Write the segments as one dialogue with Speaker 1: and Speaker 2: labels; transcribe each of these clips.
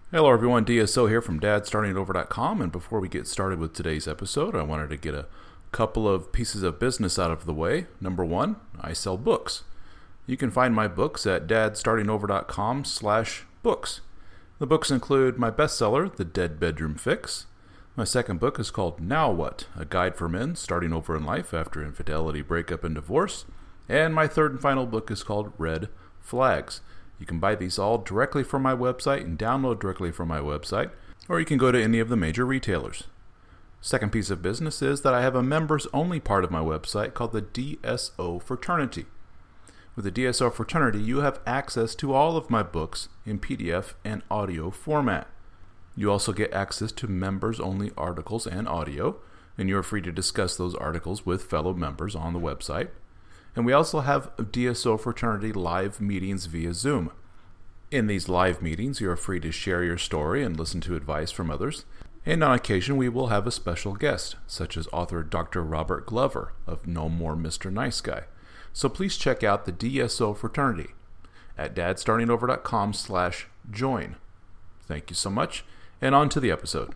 Speaker 1: Hello everyone, DSO here from dadstartingover.com, and before we get started with today's episode, I wanted to get a couple of pieces of business out of the way. Number one, I sell books. You can find my books at dadstartingover.com/books. The books include my bestseller, The Dead Bedroom Fix. My second book is called Now What? A Guide for Men Starting Over in Life After Infidelity, Breakup, and Divorce. And my third and final book is called Red Flags. You can buy these all directly from my website and download directly from my website, or you can go to any of the major retailers. Second piece of business is that I have a members-only part of my website called the DSO Fraternity. With the DSO Fraternity, you have access to all of my books in PDF and audio format. You also get access to members-only articles and audio, and you are free to discuss those articles with fellow members on the website. And we also have DSO Fraternity live meetings via Zoom. In these live meetings, you are free to share your story and listen to advice from others. And on occasion, we will have a special guest, such as author Dr. Robert Glover of No More Mr. Nice Guy. So please check out the DSO Fraternity at dadstartingover.com/join. Thank you so much, and on to the episode.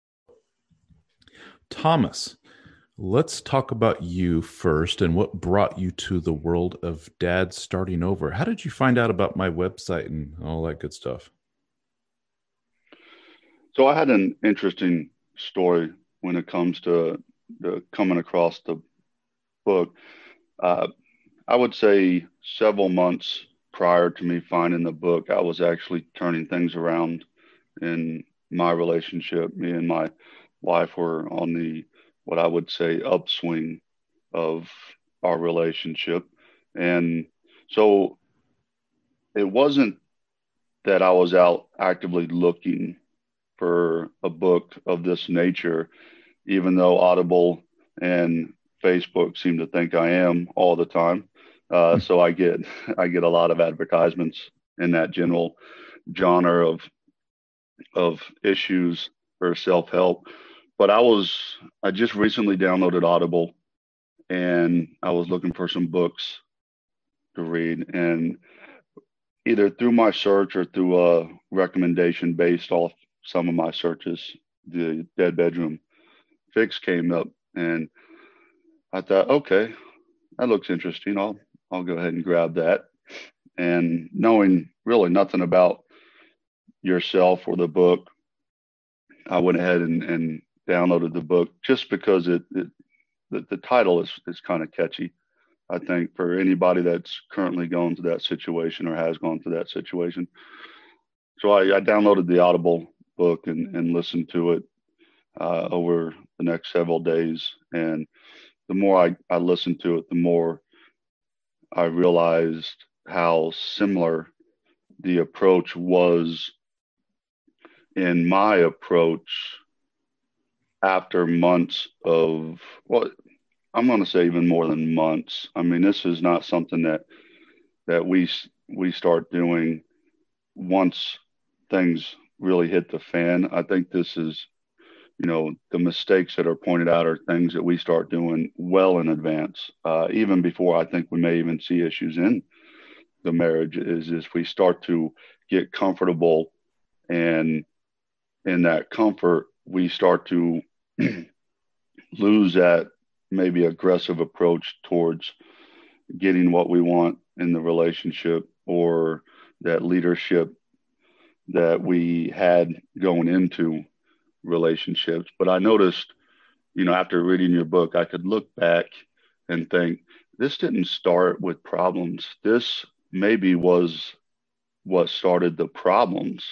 Speaker 1: Thomas, let's talk about you first and what brought you to the world of Dad Starting Over. How did you find out about my website and all that good stuff?
Speaker 2: So I had an interesting story when it comes to coming across the book. Uh, I would say several months prior to me finding the book, I was actually turning things around in my relationship. Me and my wife were on the what I would say upswing of our relationship. And so it wasn't that I was out actively looking for a book of this nature, even though Audible and Facebook seem to think I am all the time. So I get a lot of advertisements in that general genre of issues or self help. But I just recently downloaded Audible, and I was looking for some books to read, and either through my search or through a recommendation based off some of my searches, the Dead Bedroom Fix came up, and I thought, okay, that looks interesting. I'll go ahead and grab that. And knowing really nothing about yourself or the book, I went ahead and downloaded the book just because the title is kind of catchy. I think for anybody that's currently going through that situation or has gone through that situation. So I downloaded the Audible book and listened to it over the next several days. And the more I listened to it, the more I realized how similar the approach was in my approach after months of, well, I'm going to say even more than months. I mean, this is not something that we start doing once things really hit the fan. I think this is, the mistakes that are pointed out are things that we start doing well in advance, even before I think we may even see issues in the marriage. Is we start to get comfortable, and in that comfort, we start to lose that maybe aggressive approach towards getting what we want in the relationship or that leadership that we had going into relationships. But I noticed, after reading your book, I could look back and think this didn't start with problems. This maybe was what started the problems.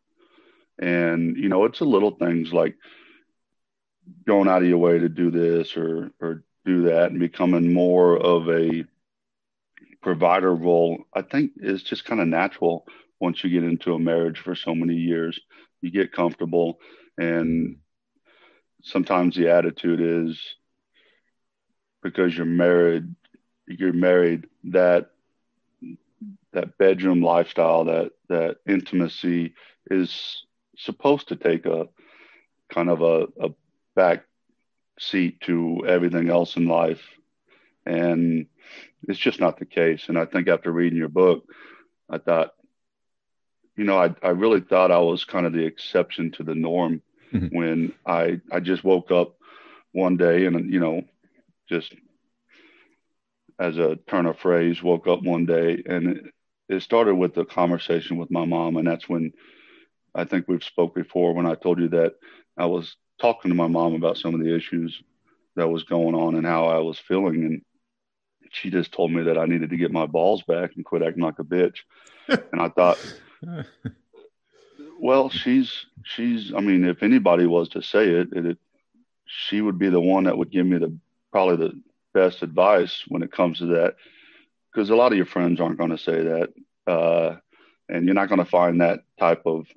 Speaker 2: And, it's a little things like going out of your way to do this or do that and becoming more of a provider role. I think is just kind of natural once you get into a marriage for so many years. You get comfortable, and sometimes the attitude is because you're married that bedroom lifestyle, that intimacy is supposed to take a kind of a back seat to everything else in life. And it's just not the case. And I think after reading your book, I thought I really thought I was kind of the exception to the norm
Speaker 1: Mhm.
Speaker 2: when I just woke up one day and, just as a turn of phrase, woke up one day and it started with a conversation with my mom. And that's when I think we've spoke before when I told you that I was talking to my mom about some of the issues that was going on and how I was feeling. And she just told me that I needed to get my balls back and quit acting like a bitch. And I thought, well, I mean, if anybody was to say she would be the one that would give me probably the best advice when it comes to that. Because a lot of your friends aren't going to say that. And you're not going to find that type of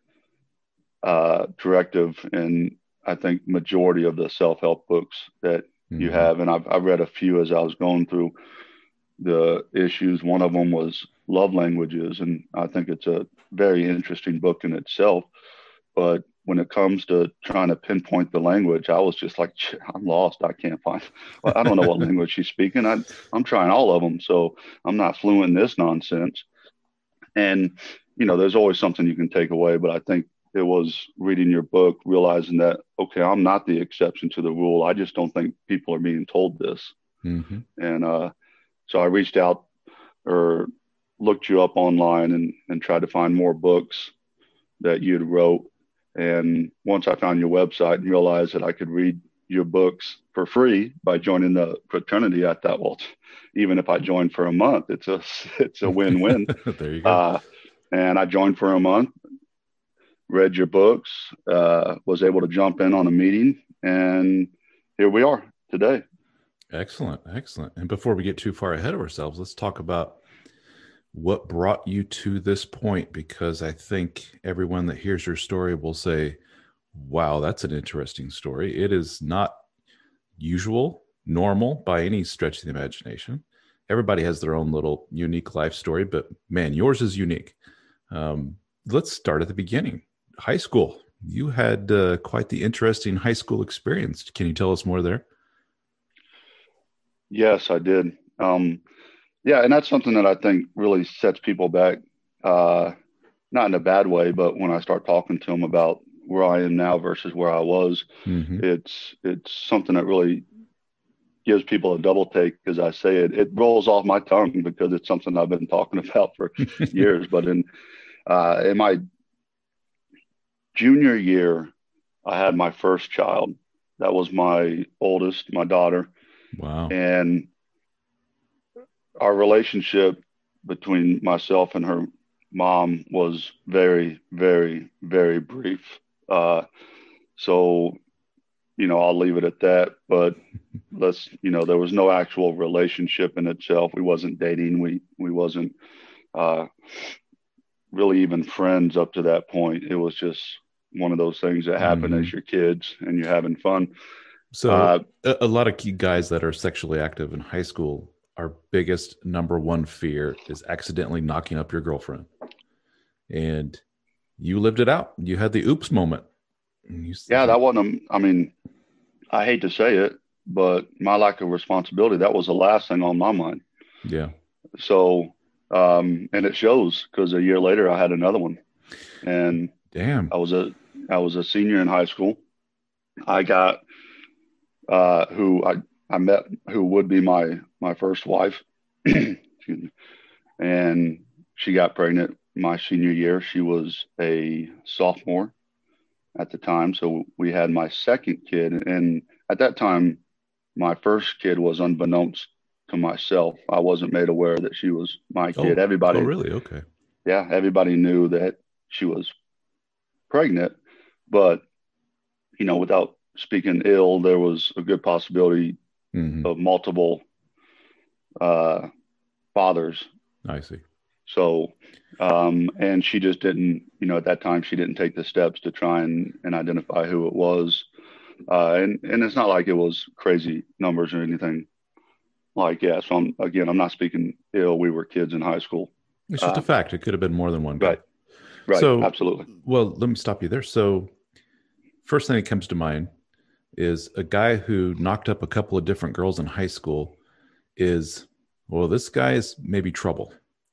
Speaker 2: directive in, I think, majority of the self-help books that you
Speaker 1: Mhm.
Speaker 2: have. And I've read a few as I was going through the issues. One of them was love languages. And I think it's a very interesting book in itself. But when it comes to trying to pinpoint the language, I was just like, I'm lost. I can't find, well, I don't know what language she's speaking. I'm trying all of them. So I'm not fluent in this nonsense. And, there's always something you can take away. But I think it was reading your book, realizing that, okay, I'm not the exception to the rule. I just don't think people are being told this.
Speaker 1: Mhm.
Speaker 2: And so I reached out or looked you up online and tried to find more books that you'd wrote. And once I found your website and realized that I could read your books for free by joining the fraternity, I thought, well, even if I joined for a month, it's a win-win.
Speaker 1: There you go.
Speaker 2: Uh, and I joined for a month, read your books, was able to jump in on a meeting, and here we are today.
Speaker 1: Excellent. Excellent. And before we get too far ahead of ourselves, let's talk about what brought you to this point, because I think everyone that hears your story will say, wow, that's an interesting story. It is not usual, normal by any stretch of the imagination. Everybody has their own little unique life story, but man, yours is unique. Let's start at the beginning. High school. You had quite the interesting high school experience. Can you tell us more there?
Speaker 2: Yes, I did. Yeah, and that's something that I think really sets people back, uh, not in a bad way, but when I start talking to them about where I am now versus where I was,
Speaker 1: Mm-hmm.
Speaker 2: it's something that really gives people a double take because I say it rolls off my tongue because it's something I've been talking about for years. But in my junior year, I had my first child. That was my oldest, my daughter,
Speaker 1: Wow.
Speaker 2: and our relationship between myself and her mom was very, very, very brief. Uh, so, I'll leave it at that. But there was no actual relationship in itself. We wasn't dating. We wasn't uh, really even friends up to that point. It was just one of those things that happen
Speaker 1: Mm-hmm.
Speaker 2: as you're kids and you're having fun.
Speaker 1: So,
Speaker 2: Uh,
Speaker 1: a lot of key guys that are sexually active in high school, our biggest number one fear is accidentally knocking up your girlfriend. And you lived it out. You had the oops moment. And
Speaker 2: yeah, that wasn't. I mean, I hate to say it, but my lack of responsibility, that was the last thing on my mind.
Speaker 1: yeah.
Speaker 2: So, and it shows because a year later I had another one, and
Speaker 1: Damn.
Speaker 2: I was a I was a senior in high school. I got who I met who would be my first wife, excuse me, and she got pregnant my senior year. She was a sophomore at the time, so we had my second kid, and at that time my first kid was unbeknownst to myself. I wasn't made aware that she was my kid.
Speaker 1: Oh, oh,
Speaker 2: Everybody,
Speaker 1: really? Okay.
Speaker 2: yeah, everybody knew that she was pregnant, but without speaking ill, there was a good possibility
Speaker 1: Mm-hmm.
Speaker 2: of multiple uh, fathers.
Speaker 1: I see.
Speaker 2: So, and she just didn't, at that time, she didn't take the steps to try and identify who it was. And it's not like it was crazy numbers or anything like, yeah. So I'm not speaking ill. We were kids in high school.
Speaker 1: It's just a
Speaker 2: Uh,
Speaker 1: fact. It could have been more than one guy.
Speaker 2: right, right,
Speaker 1: So,
Speaker 2: absolutely.
Speaker 1: well, let me stop you there. So, first thing that comes to mind is a guy who knocked up a couple of different girls in high school is, well, this guy is maybe trouble.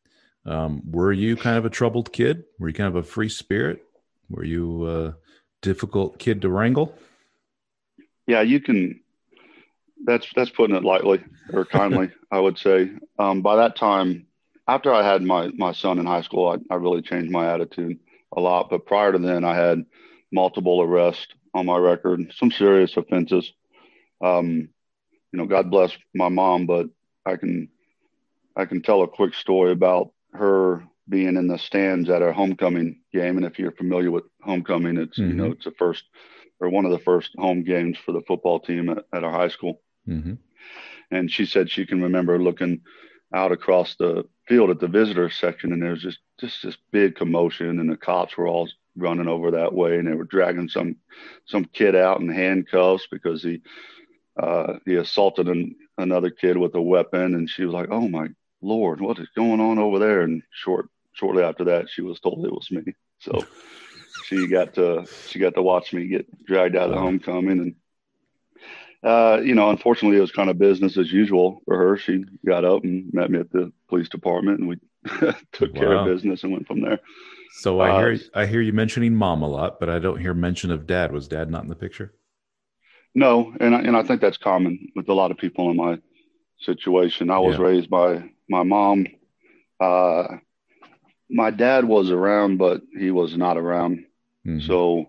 Speaker 1: Were you kind of a troubled kid? Were you kind of a free spirit? Were you a difficult kid to wrangle?
Speaker 2: Yeah, you can. That's putting it lightly or kindly, I would say. By that time, after I had my son in high school, I really changed my attitude a lot. But prior to then, I had multiple arrests on my record, some serious offenses. Um, God bless my mom, but I can I can tell a quick story about her being in the stands at our homecoming game. And if you're familiar with homecoming, it's
Speaker 1: Mm-hmm.
Speaker 2: it's the first or one of the first home games for the football team at our high school.
Speaker 1: Mm-hmm.
Speaker 2: And she said she can remember looking out across the field at the visitor section, and there's just this big commotion, and the cops were all running over that way, and they were dragging some kid out in handcuffs because he assaulted another kid with a weapon, and she was like, "Oh my Lord, what is going on over there?" And shortly after that, she was told it was me. So she got to watch me get dragged out of the
Speaker 1: Wow.
Speaker 2: homecoming, and unfortunately, it was kind of business as usual for her. She got up and met me at the police department, and we took care of
Speaker 1: Wow.
Speaker 2: business and went from there.
Speaker 1: So
Speaker 2: Uh,
Speaker 1: I hear you mentioning mom a lot, but I don't hear mention of dad. Was dad not in the picture?
Speaker 2: no, and I think that's common with a lot of people in my situation. I was
Speaker 1: Yeah.
Speaker 2: raised by my mom. Uh, my dad was around, but he was not around.
Speaker 1: Mm-hmm.
Speaker 2: So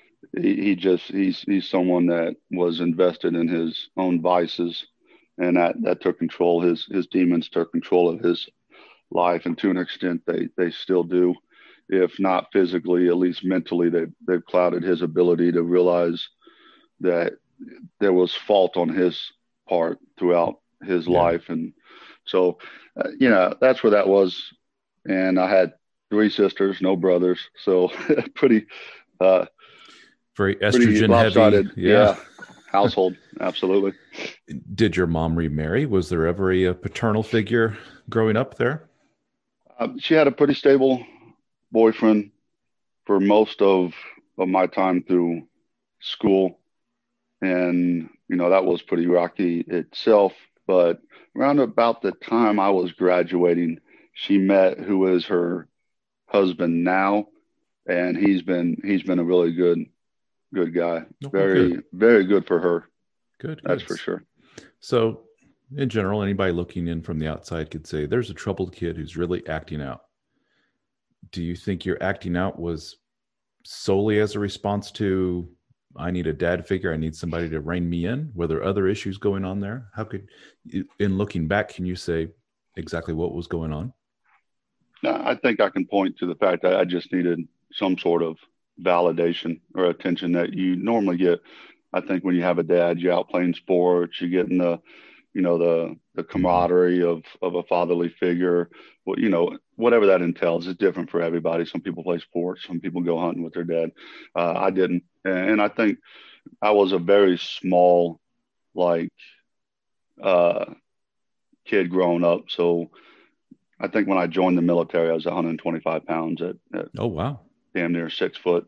Speaker 2: he's someone that was invested in his own vices, and that took control. His demons took control of his life, and to an extent, they still do. If not physically, at least mentally, they've clouded his ability to realize that there was fault on his part throughout his
Speaker 1: Yeah.
Speaker 2: life, and so that's where that was. And I had three sisters, no brothers, so pretty uh,
Speaker 1: Very
Speaker 2: pretty
Speaker 1: estrogen heavy.
Speaker 2: lopsided,
Speaker 1: Yeah.
Speaker 2: yeah, household, absolutely.
Speaker 1: Did your mom remarry? Was there ever a paternal figure growing up there?
Speaker 2: She had a pretty stable boyfriend for most of my time through school, and that was pretty rocky itself. But around about the time I was graduating, she met who is her husband now, and he's been a really good guy.
Speaker 1: Oh, well, good.
Speaker 2: Very very good for her,
Speaker 1: Good,
Speaker 2: that's
Speaker 1: good.
Speaker 2: for sure.
Speaker 1: So, in general, anybody looking in from the outside could say there's a troubled kid who's really acting out. Do you think your acting out was solely as a response to, I need a dad figure, I need somebody to rein me in? Were there other issues going on there? How could, in looking back, can you say exactly what was going on?
Speaker 2: Now, I think I can point to the fact that I just needed some sort of validation or attention that you normally get. I think when you have a dad, you're out playing sports, you're getting the
Speaker 1: Mm-hmm.
Speaker 2: camaraderie of a fatherly figure. Well, whatever that entails is different for everybody. Some people play sports, some people go hunting with their dad. I didn't, and I think I was a very small, like, uh, kid growing up. So I think when I joined the military, I was 125 pounds at
Speaker 1: Oh, wow.
Speaker 2: damn near 6 foot.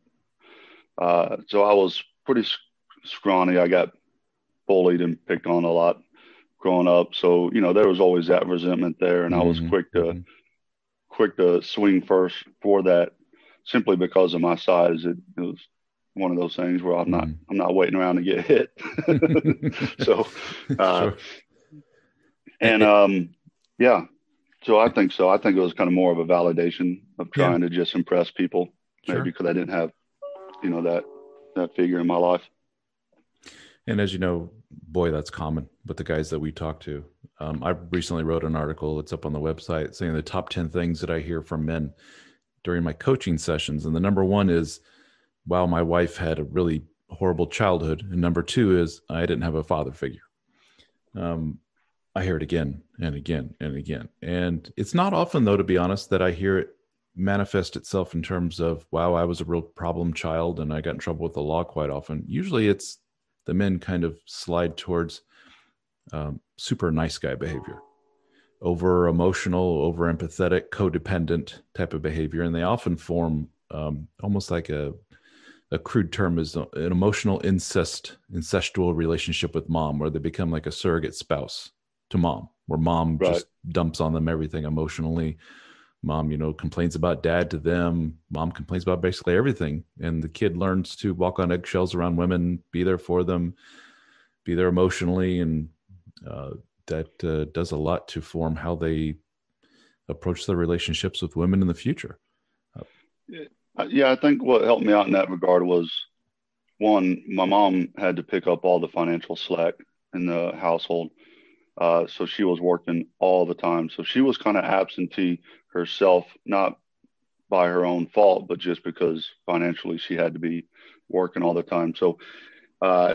Speaker 2: So I was pretty scrawny. I got bullied and picked on a lot growing up. So there was always that resentment there, and I was
Speaker 1: Mm-hmm. Mm-hmm.
Speaker 2: quick to swing first for that, simply because of my size. It was one of those things where I'm not waiting around to get hit. So, uh,
Speaker 1: Sure.
Speaker 2: and yeah, so I think so. I think it was kind of more of a validation of
Speaker 1: Yeah,
Speaker 2: trying to just impress people, maybe
Speaker 1: sure.
Speaker 2: because I didn't have that figure in my life.
Speaker 1: And as you know, boy, that's common with the guys that we talk to. I recently wrote an article, it's up on the website, saying the top 10 things that I hear from men during my coaching sessions. And the number one is, wow, my wife had a really horrible childhood. And number two is, I didn't have a father figure. Um, I hear it again and again and again. And it's not often, though, to be honest, that I hear it manifest itself in terms of, wow, I was a real problem child and I got in trouble with the law quite often. Usually it's the men kind of slide towards super nice guy behavior, over emotional, over empathetic, codependent type of behavior. And they often form almost like a crude term is an emotional incestual relationship with mom, where they become like a surrogate spouse to mom, where mom
Speaker 2: Right.
Speaker 1: just dumps on them everything emotionally. Mom, complains about dad to them. Mom complains about basically everything. And the kid learns to walk on eggshells around women, be there for them, be there emotionally. And that does a lot to form how they approach their relationships with women in the future.
Speaker 2: Yeah, I think what helped me out in that regard was one, my mom had to pick up all the financial slack in the household. So she was working all the time. So she was kind of absentee herself, not by her own fault, but just because financially she had to be working all the time. So, uh,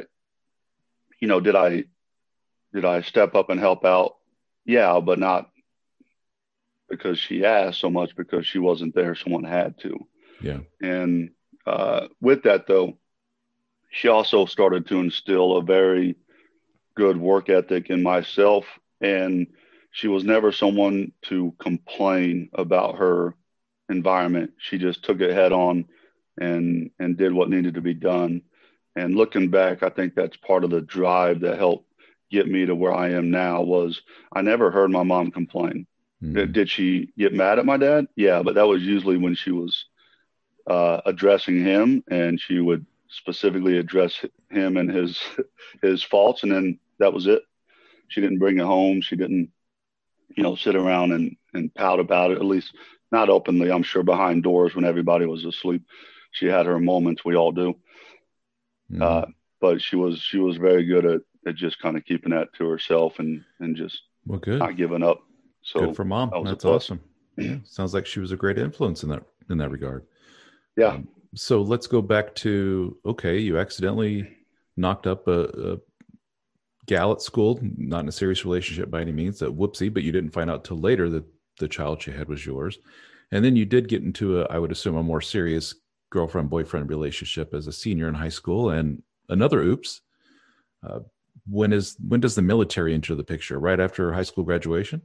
Speaker 2: did I step up and help out? Yeah, but not because she asked so much because she wasn't there. Someone had to.
Speaker 1: Yeah.
Speaker 2: And with that, though, she also started to instill a very good work ethic in myself. And she was never someone to complain about her environment. She just took it head on and did what needed to be done. And looking back, I think that's part of the drive that helped get me to where I am now was I never heard my mom complain. Did she get mad at my dad? Yeah, but that was usually when she was addressing him, and she would specifically address him and his faults, and then that was it. She didn't bring it home. She didn't, sit around and pout about it. At least not openly. I'm sure behind doors when everybody was asleep. She had her moments. We all do.
Speaker 1: Mm-hmm.
Speaker 2: But she was very good at just kind of keeping that to herself and just
Speaker 1: Well, good.
Speaker 2: not giving up.
Speaker 1: Good
Speaker 2: So
Speaker 1: for mom.
Speaker 2: that was a
Speaker 1: That's
Speaker 2: plus.
Speaker 1: awesome. Yeah. Sounds like she was a great influence in that regard.
Speaker 2: Yeah.
Speaker 1: So let's go back to, okay, you accidentally knocked up a gal at school, not in a serious relationship by any means, that whoopsie, but you didn't find out till later that the child she had was yours. And then you did get into I would assume, a more serious girlfriend boyfriend relationship as a senior in high school. And another oops. Uh, when does the military enter the picture? Right after high school graduation?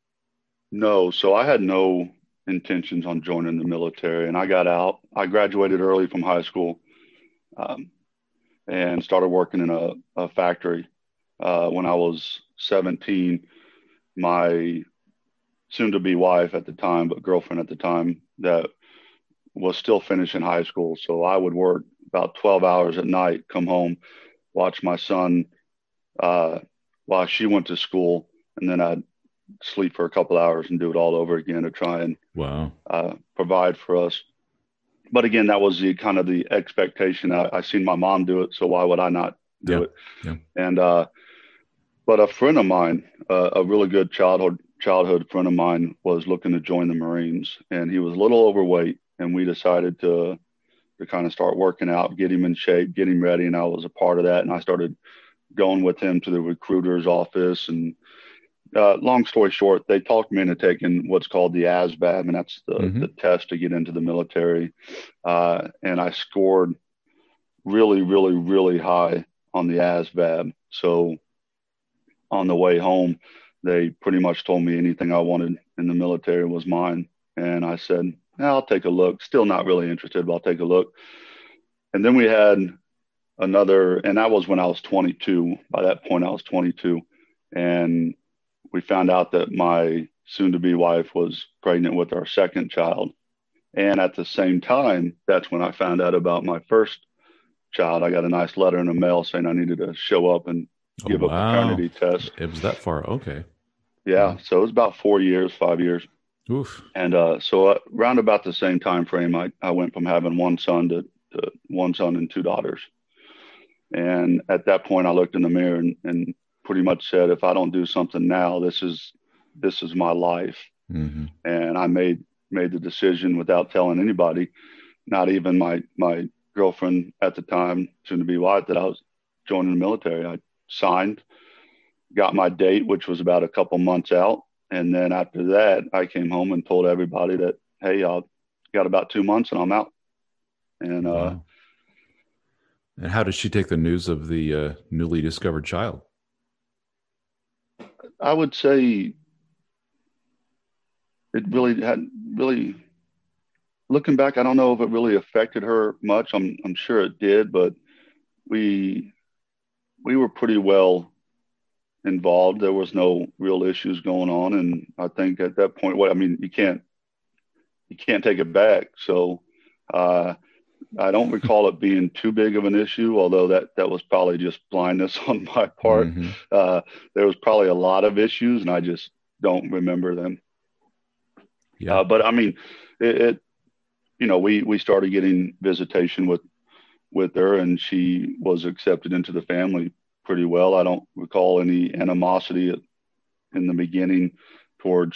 Speaker 2: No, so I had no intentions on joining the military, and I got out. I graduated early from high school, um, and started working in a factory. When I was 17, my soon-to-be wife at the time, but girlfriend at the time, that was still finishing high school. So I would work about 12 hours at night, come home, watch my son uh, while she went to school, and then I'd sleep for a couple hours and do it all over again to try and
Speaker 1: Wow.
Speaker 2: provide for us. But again, that was the kind of the expectation. I seen my mom do it, so why would I not do
Speaker 1: Yeah.
Speaker 2: it?
Speaker 1: Yeah.
Speaker 2: And but a friend of mine, a really good childhood friend of mine, was looking to join the Marines, and he was a little overweight, and we decided to kind of start working out, get him in shape, get him ready, and I was a part of that, and I started going with him to the recruiter's office. And long story short, they talked me into taking what's called the ASVAB, and that's the
Speaker 1: Mm-hmm.
Speaker 2: test to get into the military. And I scored really, really, really high on the ASVAB. So on the way home, they pretty much told me anything I wanted in the military was mine. And I said, "Yeah, I'll take a look." Still not really interested, but I'll take a look. And then we had another, and that was when I was 22. By that point, I was 22. And we found out that my soon to be wife was pregnant with our second child. And at the same time, that's when I found out about my first child. I got a nice letter in the mail saying I needed to show up and
Speaker 1: Oh,
Speaker 2: give a
Speaker 1: wow.
Speaker 2: paternity test.
Speaker 1: It was that far. Okay.
Speaker 2: Yeah,
Speaker 1: Wow.
Speaker 2: so it was about 4 years, 5 years.
Speaker 1: Oof.
Speaker 2: And so around about the same time frame, I went from having one son to one son and two daughters. And at that point, I looked in the mirror and pretty much said, if I don't do something now, this is my life.
Speaker 1: Mm-hmm.
Speaker 2: And I made the decision without telling anybody, not even my girlfriend at the time, soon to be wife, that I was joining the military. I signed, got my date, which was about a couple months out, and then after that, I came home and told everybody that, hey, I got about 2 months and I'm out. And
Speaker 1: Wow. And how did she take the news of the newly discovered child?
Speaker 2: I would say it really had really looking back, I don't know if it really affected her much. I'm sure it did, but we we were pretty well involved. There was no real issues going on, and I think at that point, what I mean, you can't you can't take it back. So uh, I don't recall it being too big of an issue, although that was probably just blindness on my part.
Speaker 1: Hmm.
Speaker 2: Uh, there was probably a lot of issues, and I just don't remember them.
Speaker 1: Yeah.
Speaker 2: But I mean, it we started getting visitation with her, and she was accepted into the family pretty well. I don't recall any animosity in the beginning towards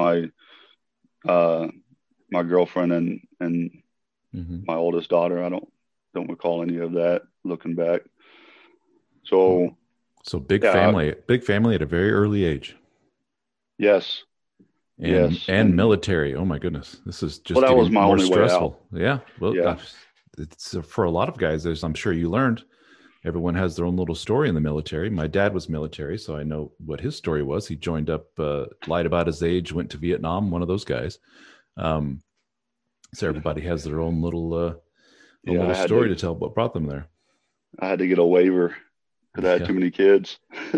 Speaker 2: uh, my girlfriend and
Speaker 1: Hmm.
Speaker 2: my oldest daughter. I don't recall any of that looking back. So
Speaker 1: So
Speaker 2: yeah,
Speaker 1: big family at a very early age,
Speaker 2: yes, yes,
Speaker 1: and
Speaker 2: and
Speaker 1: military. Oh my goodness, this is
Speaker 2: well,
Speaker 1: just
Speaker 2: that was
Speaker 1: getting
Speaker 2: my
Speaker 1: more
Speaker 2: only way out.
Speaker 1: stressful. Yeah. Well,
Speaker 2: Yeah,
Speaker 1: it's for a lot of guys. As I'm sure you learned, everyone has their own little story in the military. My dad was military, so I know what his story was. He joined up, lied about his age, went to Vietnam. One of those guys. Um, so everybody has their own
Speaker 2: yeah.
Speaker 1: little story to tell what brought them there.
Speaker 2: I had to get a waiver because I had
Speaker 1: Yeah.
Speaker 2: too many kids.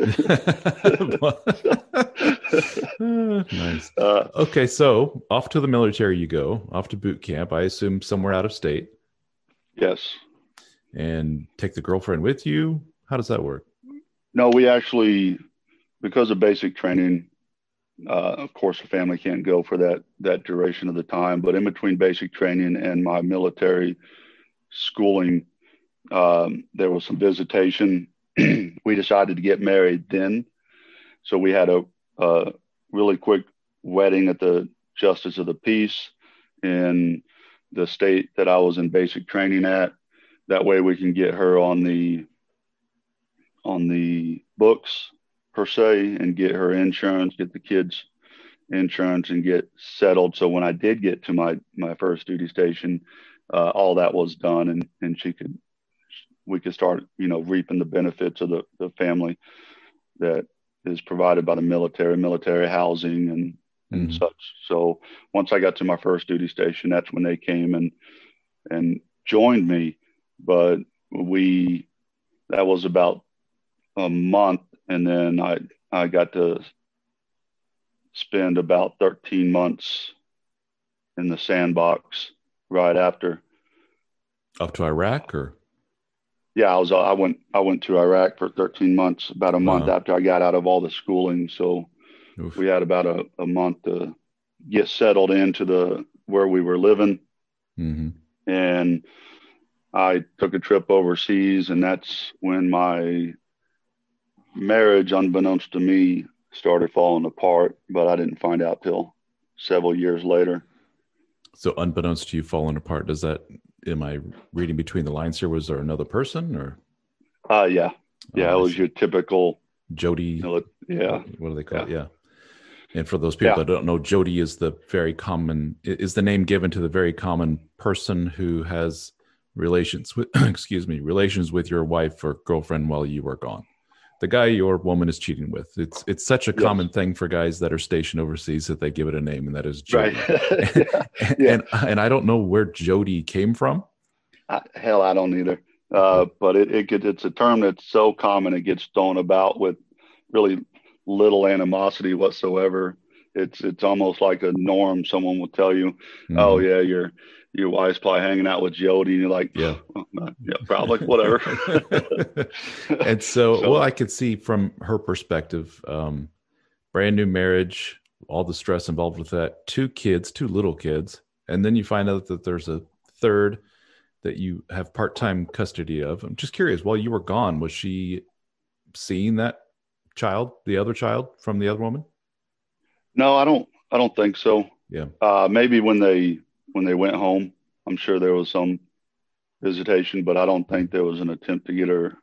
Speaker 1: Nice.
Speaker 2: uh,
Speaker 1: Okay, so off to the military you go, off to boot camp. I assume somewhere out of state,
Speaker 2: yes.
Speaker 1: and take the girlfriend with you. How does that work?
Speaker 2: No, we actually, because of basic training, of course, the family can't go for that duration of the time. But in between basic training and my military schooling, there was some visitation. We decided to get married then, so we had a really quick wedding at the Justice of the Peace in the state that I was in basic training at. That way, we can get her on the books per se and get her insurance, get the kids insurance, and get settled. So when I did get to my first duty station, all that was done, and we could start reaping the benefits of the family that is provided by the military housing and
Speaker 1: Hmm.
Speaker 2: such. So once I got to my first duty station, that's when they came and joined me. But we that was about a month, and then I got to spend about 13 months in the sandbox right after.
Speaker 1: Up to Iraq or
Speaker 2: Yeah, I went to Iraq for 13 months, about a month
Speaker 1: wow.
Speaker 2: after I got out of all the schooling. So
Speaker 1: Oof.
Speaker 2: we had about a month to get settled into the where we were living.
Speaker 1: Hmm.
Speaker 2: And I took a trip overseas, and that's when my marriage, unbeknownst to me, started falling apart. But I didn't find out till several years later.
Speaker 1: So unbeknownst to you, falling apart. Does that? Am I reading between the lines here? Was there another person or?
Speaker 2: Yeah, yeah, it
Speaker 1: I
Speaker 2: was
Speaker 1: see.
Speaker 2: your typical,
Speaker 1: Jody.
Speaker 2: yeah,
Speaker 1: What do they call
Speaker 2: yeah,
Speaker 1: it? Yeah. And for those people
Speaker 2: yeah,
Speaker 1: that don't know, Jody is the name given to the very common person who has relations with, excuse me, relations with your wife or girlfriend while you are gone. The guy your woman is cheating with. It's such a
Speaker 2: yes,
Speaker 1: common thing for guys that are stationed overseas that they give it a name, and that is
Speaker 2: right,
Speaker 1: Jody.
Speaker 2: yeah, yeah.
Speaker 1: And I don't know where Jody came from.
Speaker 2: Hell, I don't either.
Speaker 1: Okay.
Speaker 2: But it's a term that's so common it gets thrown about with really little animosity whatsoever. It's almost like a norm. Someone will tell you, "Oh
Speaker 1: Hmm.
Speaker 2: yeah, your wife's probably hanging out with Jody," and you're like,
Speaker 1: Yeah.
Speaker 2: oh, "Yeah, probably, whatever."
Speaker 1: And so, well,
Speaker 2: So
Speaker 1: I could see from her perspective, brand new marriage, all the stress involved with that, two kids, two little kids, and then you find out that there's a third that you have part-time custody of. I'm just curious, while you were gone, was she seeing that child, the other child from the other woman?
Speaker 2: no, I don't think so.
Speaker 1: Yeah.
Speaker 2: Maybe when they went home, I'm sure there was some visitation, but I don't think there was an attempt to get her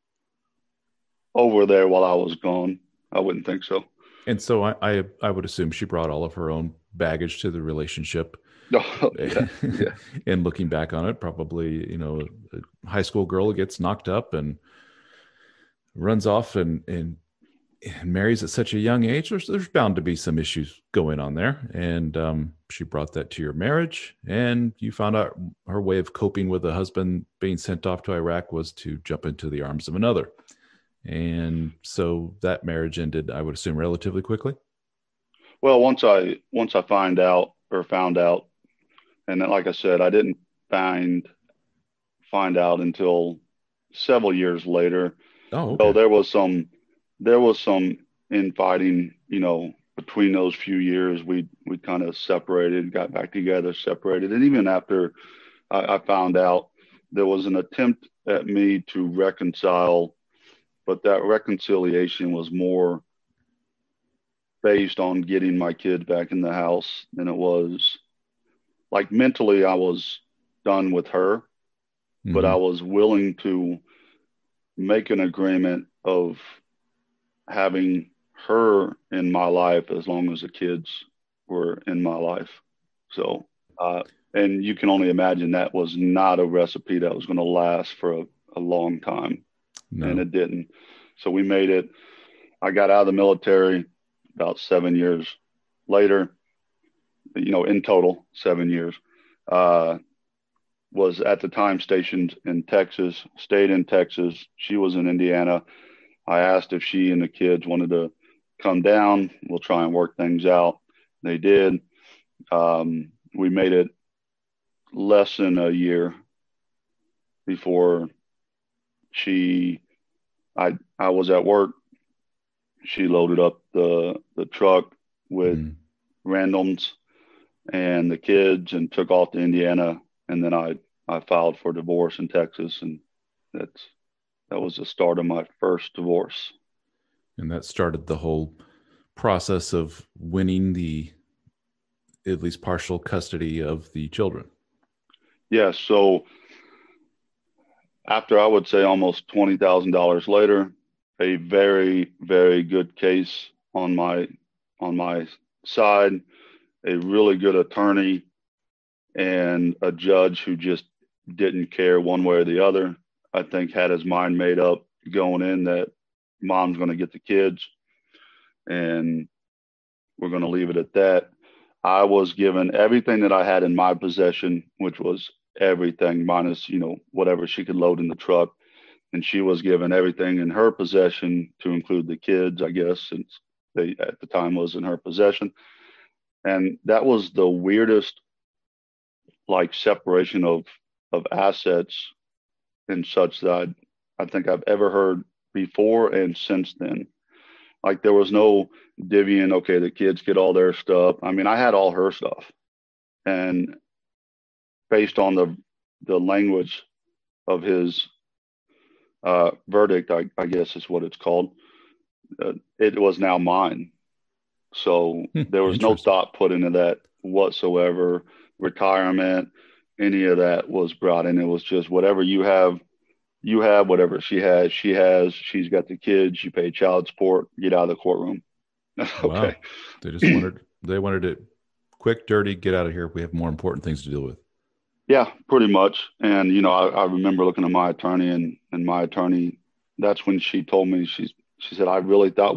Speaker 2: over there while I was gone. I wouldn't think so.
Speaker 1: And so I would assume she brought all of her own baggage to the relationship.
Speaker 2: Oh, yeah, yeah,
Speaker 1: And looking back on it, probably, a high school girl gets knocked up and runs off and marries at such a young age. There's bound to be some issues going on there. And she brought that to your marriage, and you found out her way of coping with a husband being sent off to Iraq was to jump into the arms of another. And so that marriage ended, I would assume, relatively quickly.
Speaker 2: Well, once I found out, And then, like I said, I didn't find find out until several years later.
Speaker 1: Oh,
Speaker 2: Though
Speaker 1: okay.
Speaker 2: there was some infighting, between those few years. We kind of separated, got back together, separated, and even after I found out, there was an attempt at me to reconcile, but that reconciliation was more based on getting my kids back in the house than it was like mentally. I was done with her, but I
Speaker 1: Hmm.
Speaker 2: was willing to make an agreement of having her in my life as long as the kids were in my life. So, uh, and you can only imagine that was not a recipe that was going to last for a long time, and
Speaker 1: No.
Speaker 2: it didn't. So we made it. I got out of the military about 7 years later, in total, 7 years. Uh, was at the time stationed in Texas, stayed in Texas. She was in Indiana. I asked if she and the kids wanted to come down. We'll try and work things out. They did. We made it less than a year before she, I was at work. She loaded up the truck with
Speaker 1: Mm.
Speaker 2: randoms and the kids and took off to Indiana. And then I filed for divorce in Texas, and that's that was the start of my first divorce.
Speaker 1: And that started the whole process of winning the at least partial custody of the children.
Speaker 2: Yeah, so after I would say almost $20,000 later, a very, very good case on my side, a really good attorney, and a judge who just didn't care one way or the other. I think had his mind made up going in that mom's going to get the kids, and we're going to leave it at that. I was given everything that I had in my possession, which was everything minus, whatever she could load in the truck. And she was given everything in her possession to include the kids, I guess, since they at the time was in her possession. And that was the weirdest like separation of assets and such that I think I've ever heard before and since then. Like there was no divvying, okay, the kids get all their stuff. I mean, I had all her stuff. And based on the language of his verdict, I guess is what it's called, it was now mine. So
Speaker 1: Hmm.
Speaker 2: there was no
Speaker 1: Interesting.
Speaker 2: thought put into that whatsoever. Retirement, any of that was brought in. It was just whatever you have, whatever she has. She's got the kids, you pay child support, get out of the courtroom. Okay.
Speaker 1: Wow. They wanted it quick, dirty, get out of here. We have more important things to deal with.
Speaker 2: Yeah, pretty much. And I remember looking at my attorney, and my attorney, that's when she told me, she said, I really thought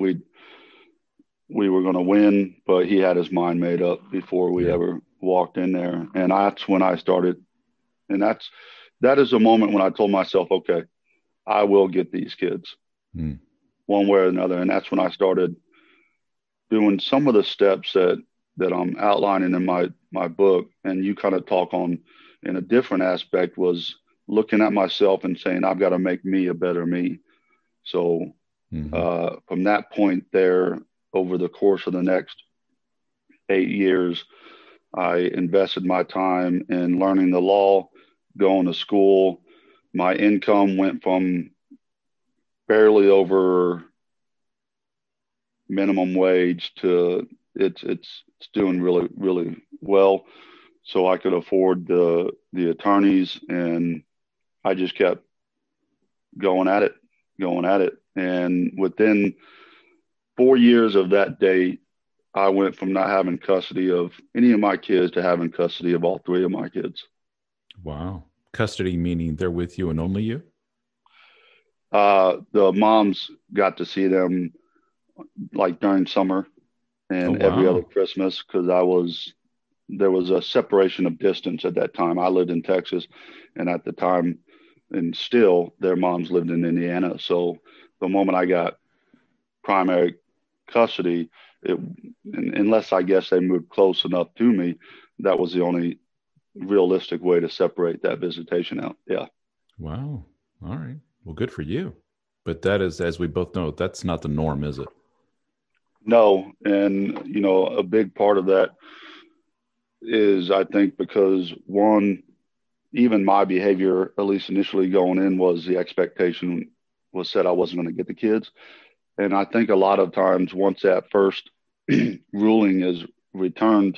Speaker 2: we were going to win, but he had his mind made up before we
Speaker 1: Yeah.
Speaker 2: ever walked in there. And that's when I started. And that is a moment when I told myself, okay, I will get these kids
Speaker 1: Hmm.
Speaker 2: one way or another. And that's when I started doing some of the steps that I'm outlining in my book. And you kind of talk on in a different aspect was looking at myself and saying, I've got to make me a better me. So
Speaker 1: Hmm.
Speaker 2: from that point there, over the course of the next 8 years, I invested my time in learning the law, going to school. My income went from barely over minimum wage to it's doing really really well. So I could afford the attorneys, and I just kept going at it, going at it. And within 4 years of that date, I went from not having custody of any of my kids to having custody of all three of my kids.
Speaker 1: Wow. Custody meaning they're with you and only you?
Speaker 2: The moms got to see them like during summer
Speaker 1: Oh,
Speaker 2: and every other
Speaker 1: wow.
Speaker 2: Christmas because I was there was a separation of distance at that time. I lived in Texas, and at the time, and still, their moms lived in Indiana. So the moment I got primary custody, it, unless I guess they moved close enough to me, that was the only realistic way to separate that visitation out. Yeah.
Speaker 1: Wow. All right. Well, good for you. But that is, as we both know, that's not the norm, is it?
Speaker 2: No. And, a big part of that is, I think, because one, even my behavior, at least initially going in, was the expectation was set I wasn't going to get the kids. And I think a lot of times once that first ruling is returned,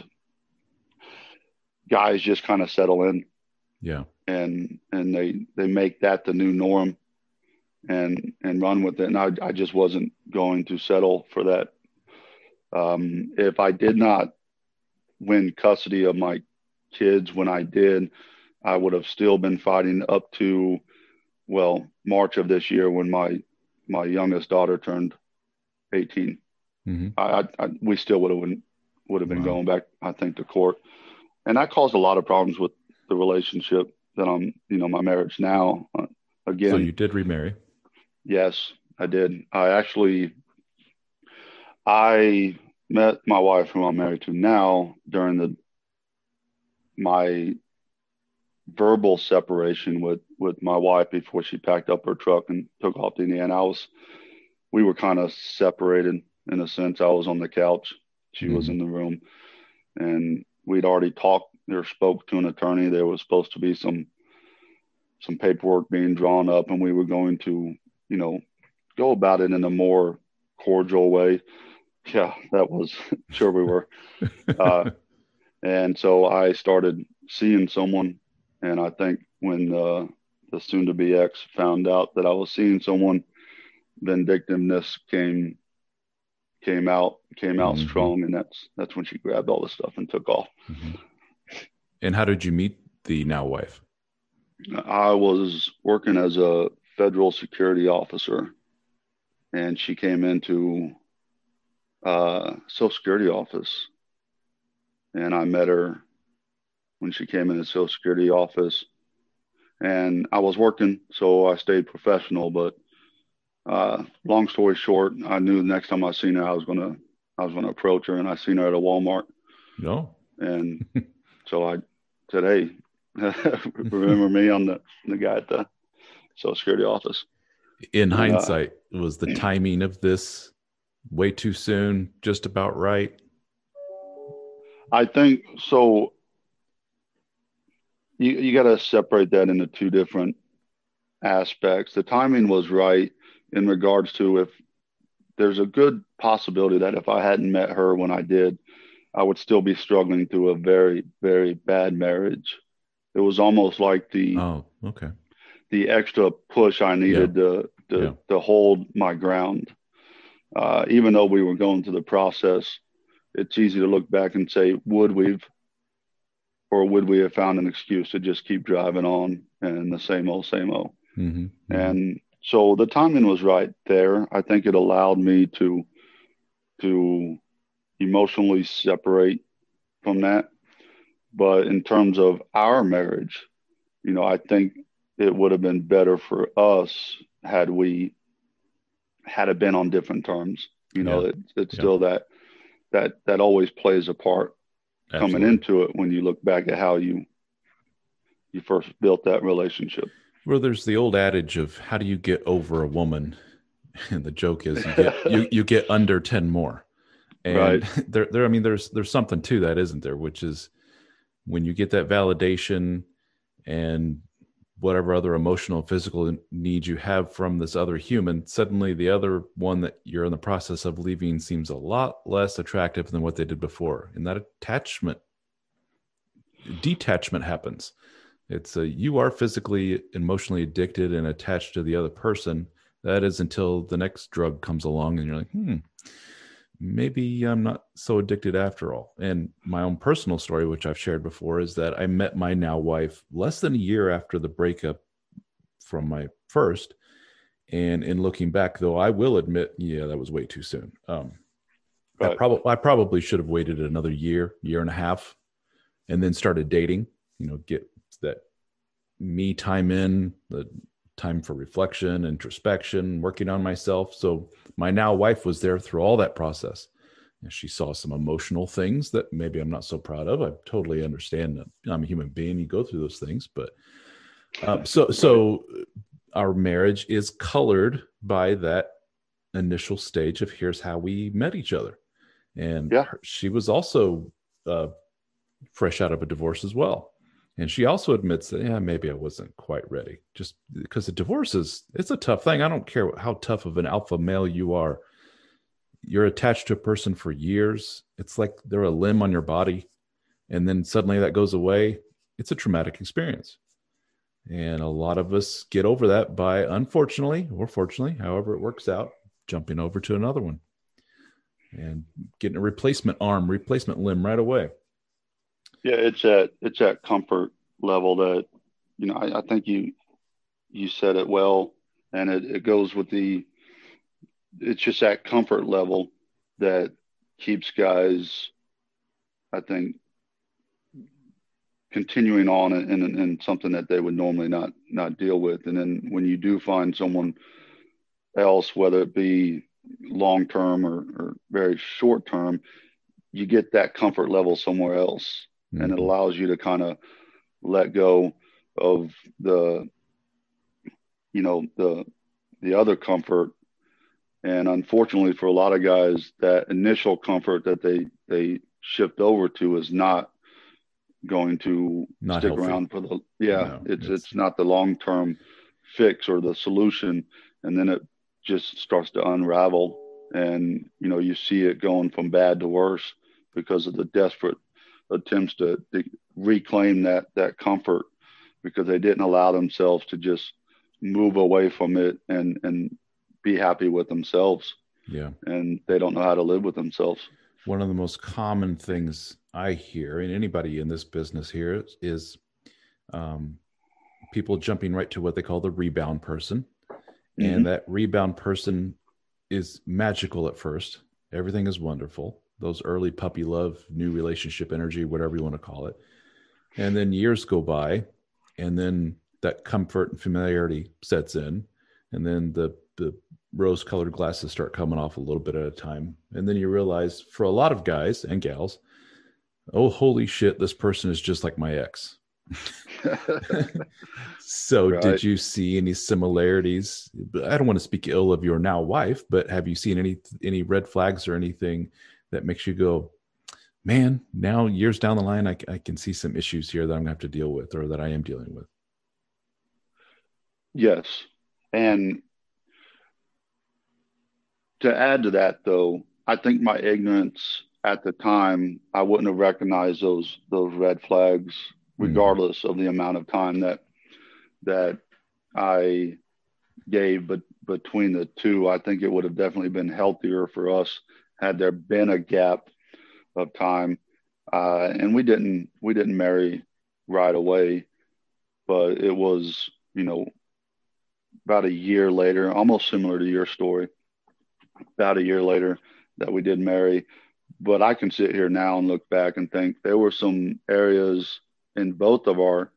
Speaker 2: guys just kind of settle in.
Speaker 1: Yeah.
Speaker 2: And they make that the new norm and run with it. And I just wasn't going to settle for that. If I did not win custody of my kids when I did, I would have still been fighting up to, well, March of this year when my youngest daughter turned 18.
Speaker 1: Mm-hmm.
Speaker 2: We still would have been
Speaker 1: Wow.
Speaker 2: going back, I think, to court. And that caused a lot of problems with the relationship that my marriage now.
Speaker 1: So
Speaker 2: Again,
Speaker 1: you did remarry.
Speaker 2: yes, I did. I met my wife, who I'm married to now, during my verbal separation with my wife before she packed up her truck and took off to Indiana. We were kind of separated in a sense. I was on the couch, she was
Speaker 1: Mm-hmm.
Speaker 2: in the room, and we'd already talked or spoke to an attorney. There was supposed to be some paperwork being drawn up, and we were going to, go about it in a more cordial way. Yeah, that was sure we were. Uh, and so I started seeing someone, and I think when the soon-to-be ex found out that I was seeing someone, vindictiveness came out
Speaker 1: Mm-hmm.
Speaker 2: strong, and that's when she grabbed all the stuff and took off.
Speaker 1: Mm-hmm. And how did you meet the now wife?
Speaker 2: I was working as a federal security officer, and she came into Social Security office, and I met her when she came in the Social Security office. And I was working, so I stayed professional. But long story short, I knew the next time I seen her, I was gonna approach her, and I seen her at a Walmart,
Speaker 1: No.
Speaker 2: and so I said, "Hey, remember me? I'm the guy at the Social Security office."
Speaker 1: In
Speaker 2: And
Speaker 1: hindsight, was the timing of this way too soon, just about right?
Speaker 2: I think so. You got to separate that into two different aspects. The timing was right in regards to, if there's a good possibility that if I hadn't met her when I did, I would still be struggling through a very, very bad marriage. It was almost like
Speaker 1: Oh, okay.
Speaker 2: the extra push I
Speaker 1: Yeah.
Speaker 2: needed to
Speaker 1: Yeah.
Speaker 2: hold my ground. Even though we were going through the process, it's easy to look back and say, would we have found an excuse to just keep driving on and the same old, same old?
Speaker 1: Mm-hmm. Mm-hmm.
Speaker 2: And so the timing was right there. I think it allowed me to emotionally separate from that. But in terms of our marriage, I think it would have been better for us had it been on different terms.
Speaker 1: Yeah.
Speaker 2: It's
Speaker 1: Yeah.
Speaker 2: still that always plays a part coming
Speaker 1: Absolutely.
Speaker 2: into it when you look back at how you first built that relationship.
Speaker 1: Well, there's the old adage of how do you get over a woman? And the joke is you get under 10 more. And
Speaker 2: Right.
Speaker 1: I mean, there's something to that, isn't there? Which is when you get that validation and whatever other emotional, physical needs you have from this other human, suddenly the other one that you're in the process of leaving seems a lot less attractive than what they did before. And that detachment happens. It's you are physically, emotionally addicted and attached to the other person. That is until the next drug comes along and you're like, maybe I'm not so addicted after all. And my own personal story, which I've shared before, is that I met my now wife less than a year after the breakup from my first. And in looking back, though, I will admit, yeah, that was way too soon.
Speaker 2: Right.
Speaker 1: I probably should have waited another year and a half, and then started dating. Get that me time in, the time for reflection, introspection, working on myself. So my now wife was there through all that process. She saw some emotional things that maybe I'm not so proud of. I totally understand that I'm a human being. You go through those things, but so our marriage is colored by that initial stage of here's how we met each other. And
Speaker 2: Yeah.
Speaker 1: she was also fresh out of a divorce as well. And she also admits that, yeah, maybe I wasn't quite ready, just because the divorce it's a tough thing. I don't care how tough of an alpha male you are. You're attached to a person for years. It's like they're a limb on your body. And then suddenly that goes away. It's a traumatic experience. And a lot of us get over that by, unfortunately or fortunately, however it works out, jumping over to another one and getting a replacement arm, replacement limb right away.
Speaker 2: Yeah, it's that comfort level that, I think you said it well, and it goes with it's just that comfort level that keeps guys, I think, continuing on in something that they would normally not deal with. And then when you do find someone else, whether it be long term or very short term, you get that comfort level somewhere else, and it allows you to kind of let go of the other comfort. And unfortunately for a lot of guys, that initial comfort that they shift over to is not going to
Speaker 1: Not
Speaker 2: stick
Speaker 1: healthy.
Speaker 2: around it's not the long-term fix or the solution. And then it just starts to unravel, and you see it going from bad to worse because of the desperate attempts to reclaim that comfort, because they didn't allow themselves to just move away from it and be happy with themselves.
Speaker 1: Yeah.
Speaker 2: And they don't know how to live with themselves.
Speaker 1: One of the most common things I hear, and anybody in this business here, is people jumping right to what they call the rebound person. Mm-hmm. And that rebound person is magical at first. Everything is wonderful. Those early puppy love, new relationship energy, whatever you want to call it. And then years go by, and then that comfort and familiarity sets in. And then the rose-colored glasses start coming off a little bit at a time. And then you realize, for a lot of guys and gals, oh, holy shit, this person is just like my ex. So right. Did you see any similarities? I don't want to speak ill of your now wife, but have you seen any red flags or anything that makes you go, man, now years down the line, I can see some issues here that I'm going to have to deal with, or that I am dealing with?
Speaker 2: Yes. And to add to that, though, I think my ignorance at the time, I wouldn't have recognized those red flags, regardless of the amount of time that I gave. But between the two, I think it would have definitely been healthier for us had there been a gap of time. And we didn't marry right away, but it was, about a year later, almost similar to your story, about a year later that we did marry. But I can sit here now and look back and think there were some areas in both of our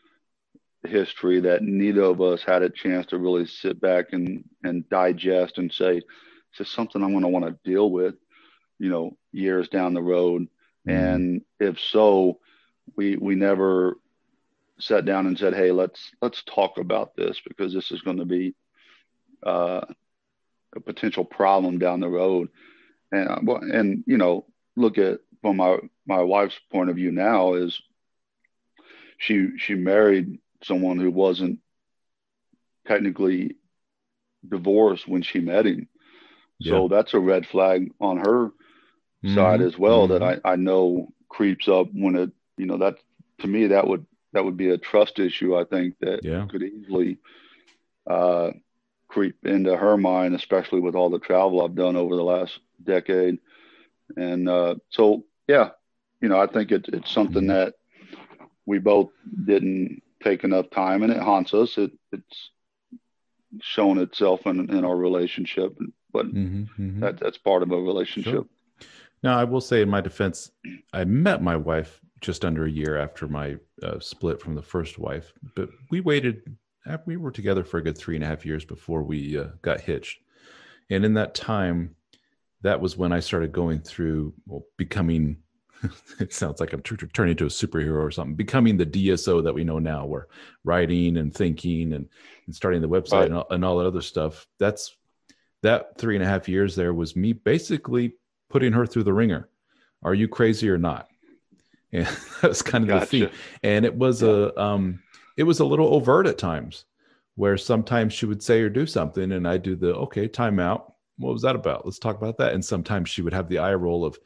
Speaker 2: history that neither of us had a chance to really sit back and digest and say, is this something I'm going to want to deal with, years down the road? And if so, we never sat down and said, hey, let's talk about this, because this is going to be a potential problem down the road. And look at, from my wife's point of view now, is she married someone who wasn't technically divorced when she met him. Yeah. So that's a red flag on her side as well, that I know creeps up when it, that, to me, that would be a trust issue, I think, that could easily creep into her mind, especially with all the travel I've done over the last decade. And so, yeah, I think it's something that we both didn't take enough time, and it haunts us. It's shown itself in our relationship, but that's part of a relationship. Sure.
Speaker 1: Now, I will say, in my defense, I met my wife just under a year after my split from the first wife, but we were together for a good 3.5 years before we got hitched. And in that time, that was when I started going through, well, becoming, it sounds like I'm turning into a superhero or something, becoming the DSO that we know now, where writing and thinking and starting the website
Speaker 2: Right.
Speaker 1: and all that other stuff. That 3.5 years there was me basically putting her through the ringer. Are you crazy or not? And that was kind of the theme.
Speaker 2: Gotcha.
Speaker 1: And
Speaker 2: Yeah.
Speaker 1: it was a little overt at times, where sometimes she would say or do something, and I do the okay, time out. What was that about? Let's talk about that. And sometimes she would have the eye roll of,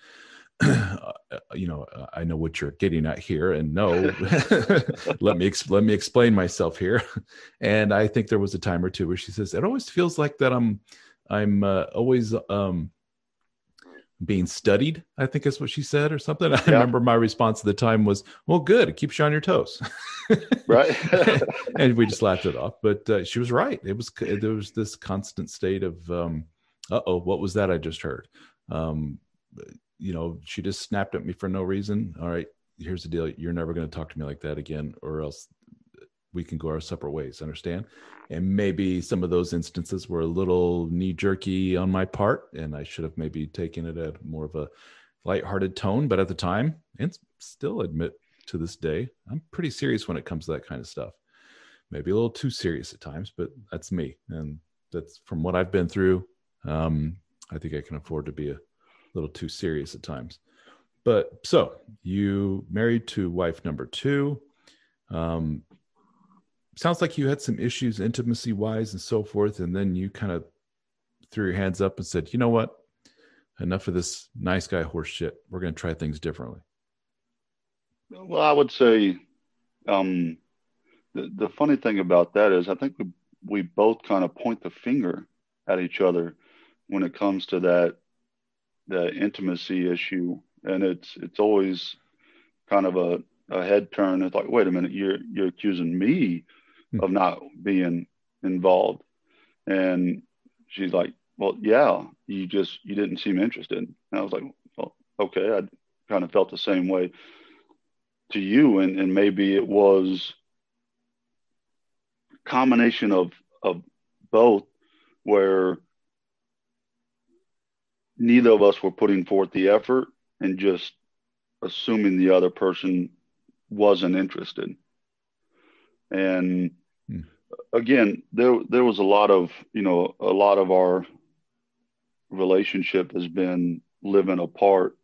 Speaker 1: I know what you're getting at here, and no, let me explain myself here. And I think there was a time or two where she says, "It always feels like that I'm always being studied," I think is what she said, or something. I
Speaker 2: Yeah.
Speaker 1: remember my response at the time was, "Well, good, it keeps you on your toes."
Speaker 2: Right.
Speaker 1: And we just laughed it off. But she was right. There was this constant state of, uh-oh, what was that I just heard? Um, she just snapped at me for no reason. All right, here's the deal. You're never going to talk to me like that again, or else we can go our separate ways. Understand? And maybe some of those instances were a little knee jerky on my part, and I should have maybe taken it at more of a lighthearted tone. But at the time, and still admit to this day, I'm pretty serious when it comes to that kind of stuff. Maybe a little too serious at times, but that's me. And that's from what I've been through. I think I can afford to be a little too serious at times. But so you married to wife number two. Um, Sounds like you had some issues intimacy wise and so forth. And then you kind of threw your hands up and said, you know what? Enough of this nice guy horse shit. We're going to try things differently.
Speaker 2: Well, I would say um, the funny thing about that is I think we both kind of point the finger at each other when it comes to that intimacy issue, and it's always kind of a head turn. It's like, wait a minute, you're accusing me
Speaker 1: Hmm.
Speaker 2: of not being involved, and she's like, well, yeah, you didn't seem interested. And I was like, well, okay, I kind of felt the same way to you, and maybe it was a combination of both, where neither of us were putting forth the effort and just assuming the other person wasn't interested. And
Speaker 1: Hmm.
Speaker 2: again, there was a lot of, a lot of our relationship has been living apart.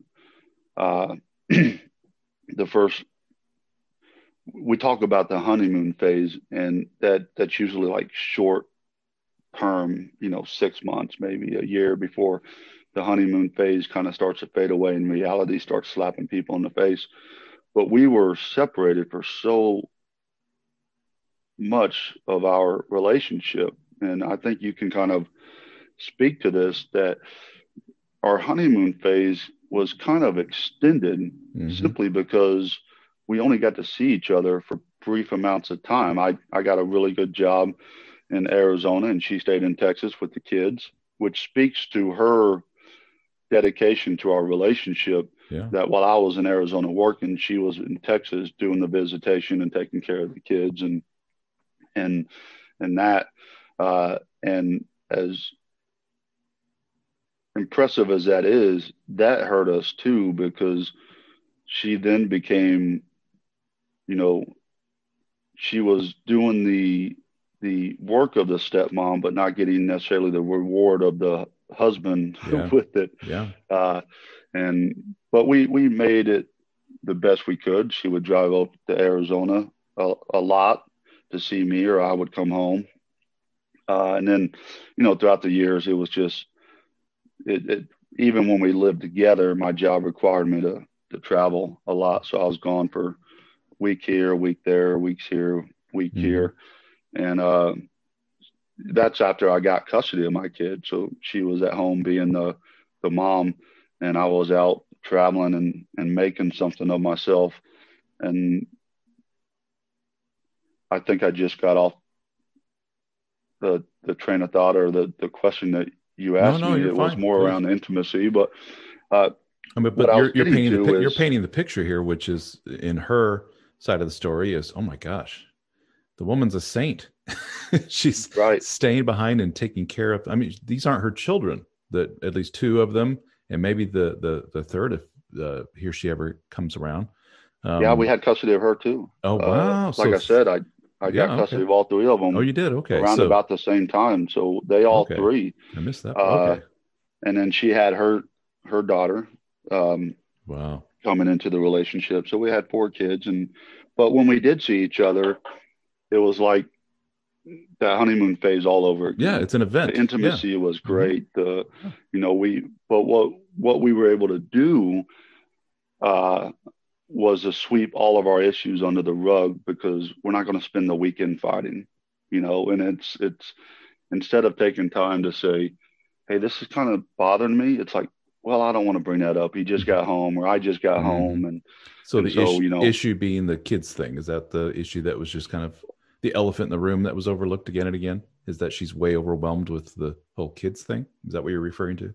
Speaker 2: The first, we talk about the honeymoon phase, and that's usually like short term, 6 months, maybe a year before the honeymoon phase kind of starts to fade away and reality starts slapping people in the face. But we were separated for so much of our relationship. And I think you can kind of speak to this, that our honeymoon phase was kind of extended
Speaker 1: Mm-hmm.
Speaker 2: simply because we only got to see each other for brief amounts of time. I got a really good job in Arizona and she stayed in Texas with the kids, which speaks to her dedication to our relationship.
Speaker 1: Yeah.
Speaker 2: That while I was in Arizona working, she was in Texas doing the visitation and taking care of the kids and and that and as impressive as that is, that hurt us too because she then became, you know, she was doing the work of the stepmom, but not getting necessarily the reward of the husband
Speaker 1: Yeah.
Speaker 2: with it.
Speaker 1: Yeah.
Speaker 2: Uh, and but we made it the best we could. She would drive up to Arizona a lot to see me, or I would come home. And then, throughout the years, it was just it even when we lived together, my job required me to travel a lot. So I was gone for a week here, a week there, weeks here, week
Speaker 1: Mm-hmm.
Speaker 2: here. And that's after I got custody of my kid. So she was at home being the mom, and I was out traveling and making something of myself. And I think I just got off the train of thought, or the question that you
Speaker 1: No,
Speaker 2: asked
Speaker 1: no,
Speaker 2: me.
Speaker 1: you're
Speaker 2: It was
Speaker 1: fine.
Speaker 2: more
Speaker 1: Please.
Speaker 2: around intimacy, but uh,
Speaker 1: I mean,
Speaker 2: what
Speaker 1: but
Speaker 2: I was
Speaker 1: you're
Speaker 2: getting
Speaker 1: painting
Speaker 2: to
Speaker 1: you're
Speaker 2: is
Speaker 1: painting the picture here, which is in her side of the story is, oh my gosh, the woman's a saint. She's
Speaker 2: right.
Speaker 1: staying behind and taking care of. I mean, these aren't her children. that at least two of them, and maybe the third if he or she ever comes around.
Speaker 2: Yeah, we had custody of her too.
Speaker 1: Oh wow!
Speaker 2: Like
Speaker 1: So
Speaker 2: I said, I got
Speaker 1: yeah, okay.
Speaker 2: custody of all three of
Speaker 1: Oh,
Speaker 2: them
Speaker 1: you did? Okay.
Speaker 2: around
Speaker 1: So
Speaker 2: about the same time. So they all
Speaker 1: okay,
Speaker 2: three.
Speaker 1: I missed that.
Speaker 2: Uh,
Speaker 1: Okay.
Speaker 2: and then she had her daughter
Speaker 1: Wow.
Speaker 2: coming into the relationship. So we had four kids, and but when we did see each other, it was like that honeymoon phase all over
Speaker 1: Yeah,
Speaker 2: again.
Speaker 1: it's an
Speaker 2: The
Speaker 1: event. Yeah.
Speaker 2: intimacy was
Speaker 1: Hmm.
Speaker 2: great. The
Speaker 1: Yeah.
Speaker 2: you know we but what we were able to do uh, was to sweep all of our issues under the rug because we're not going to spend the weekend fighting, and it's instead of taking time to say, hey, this is kind of bothering me, it's like, well, I don't want to bring that up. He just got home or I just got
Speaker 1: Hmm.
Speaker 2: home. And
Speaker 1: So
Speaker 2: and
Speaker 1: the
Speaker 2: so,
Speaker 1: issue being the kids thing, is that the issue that was just kind of the elephant in the room that was overlooked again and again? Is that she's way overwhelmed with the whole kids thing? Is that what you're referring to?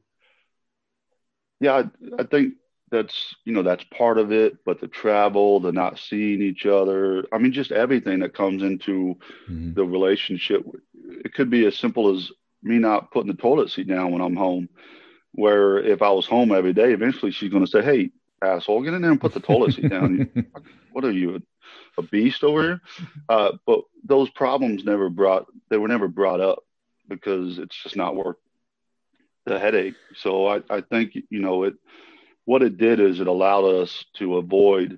Speaker 2: yeah, I think that's part of it, but the travel, the not seeing each other, I mean, just everything that comes into
Speaker 1: Hmm.
Speaker 2: the relationship. It could be as simple as me not putting the toilet seat down when I'm home, where if I was home every day, eventually she's going to say, hey, asshole, get in there and put the toilet seat down. What are you, a beast over here? But those problems they were never brought up because it's just not worth the headache. So I think, what it did is it allowed us to avoid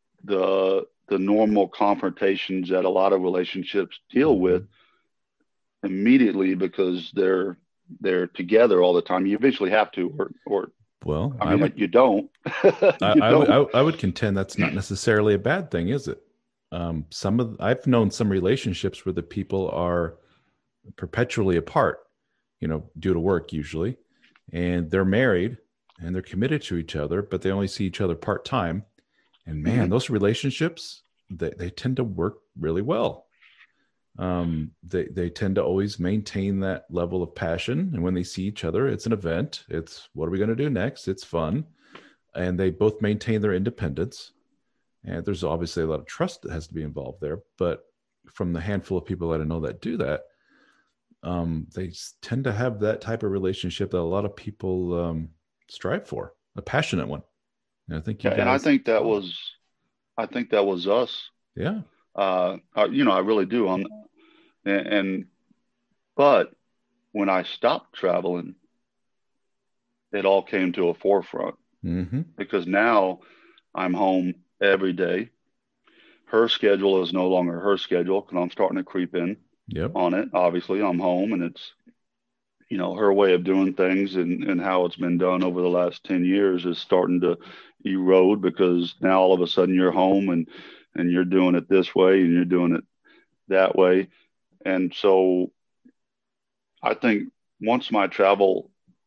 Speaker 2: the normal confrontations that a lot of relationships deal with
Speaker 1: Hmm.
Speaker 2: immediately because they're together all the time. You eventually have to, or
Speaker 1: Well,
Speaker 2: I mean, you don't, you
Speaker 1: I would
Speaker 2: don't.
Speaker 1: I would contend that's not necessarily a bad thing, is it? I've known some relationships where the people are perpetually apart, due to work usually, and they're married and they're committed to each other, but they only see each other part time. And man,
Speaker 2: Mhm.
Speaker 1: those relationships, they tend to work really well. They tend to always maintain that level of passion, and when they see each other, it's an event. It's what are we going to do next? It's fun, and they both maintain their independence. And there's obviously a lot of trust that has to be involved there. But from the handful of people that I know that do that, they tend to have that type of relationship that a lot of people strive for, a passionate one. And I think you
Speaker 2: Yeah, and I
Speaker 1: guys
Speaker 2: think that
Speaker 1: saw that.
Speaker 2: was, I think that was us.
Speaker 1: Yeah,
Speaker 2: I really do. And but when I stopped traveling, it all came to a forefront
Speaker 1: mm-hmm.
Speaker 2: because now I'm home every day. Her schedule is no longer her schedule because I'm starting to creep in
Speaker 1: Yep,
Speaker 2: on it. Obviously, I'm home, and it's her way of doing things and how it's been done over the last 10 years is starting to erode because now all of a sudden you're home and you're doing it this way and you're doing it that way. And so I think once my travel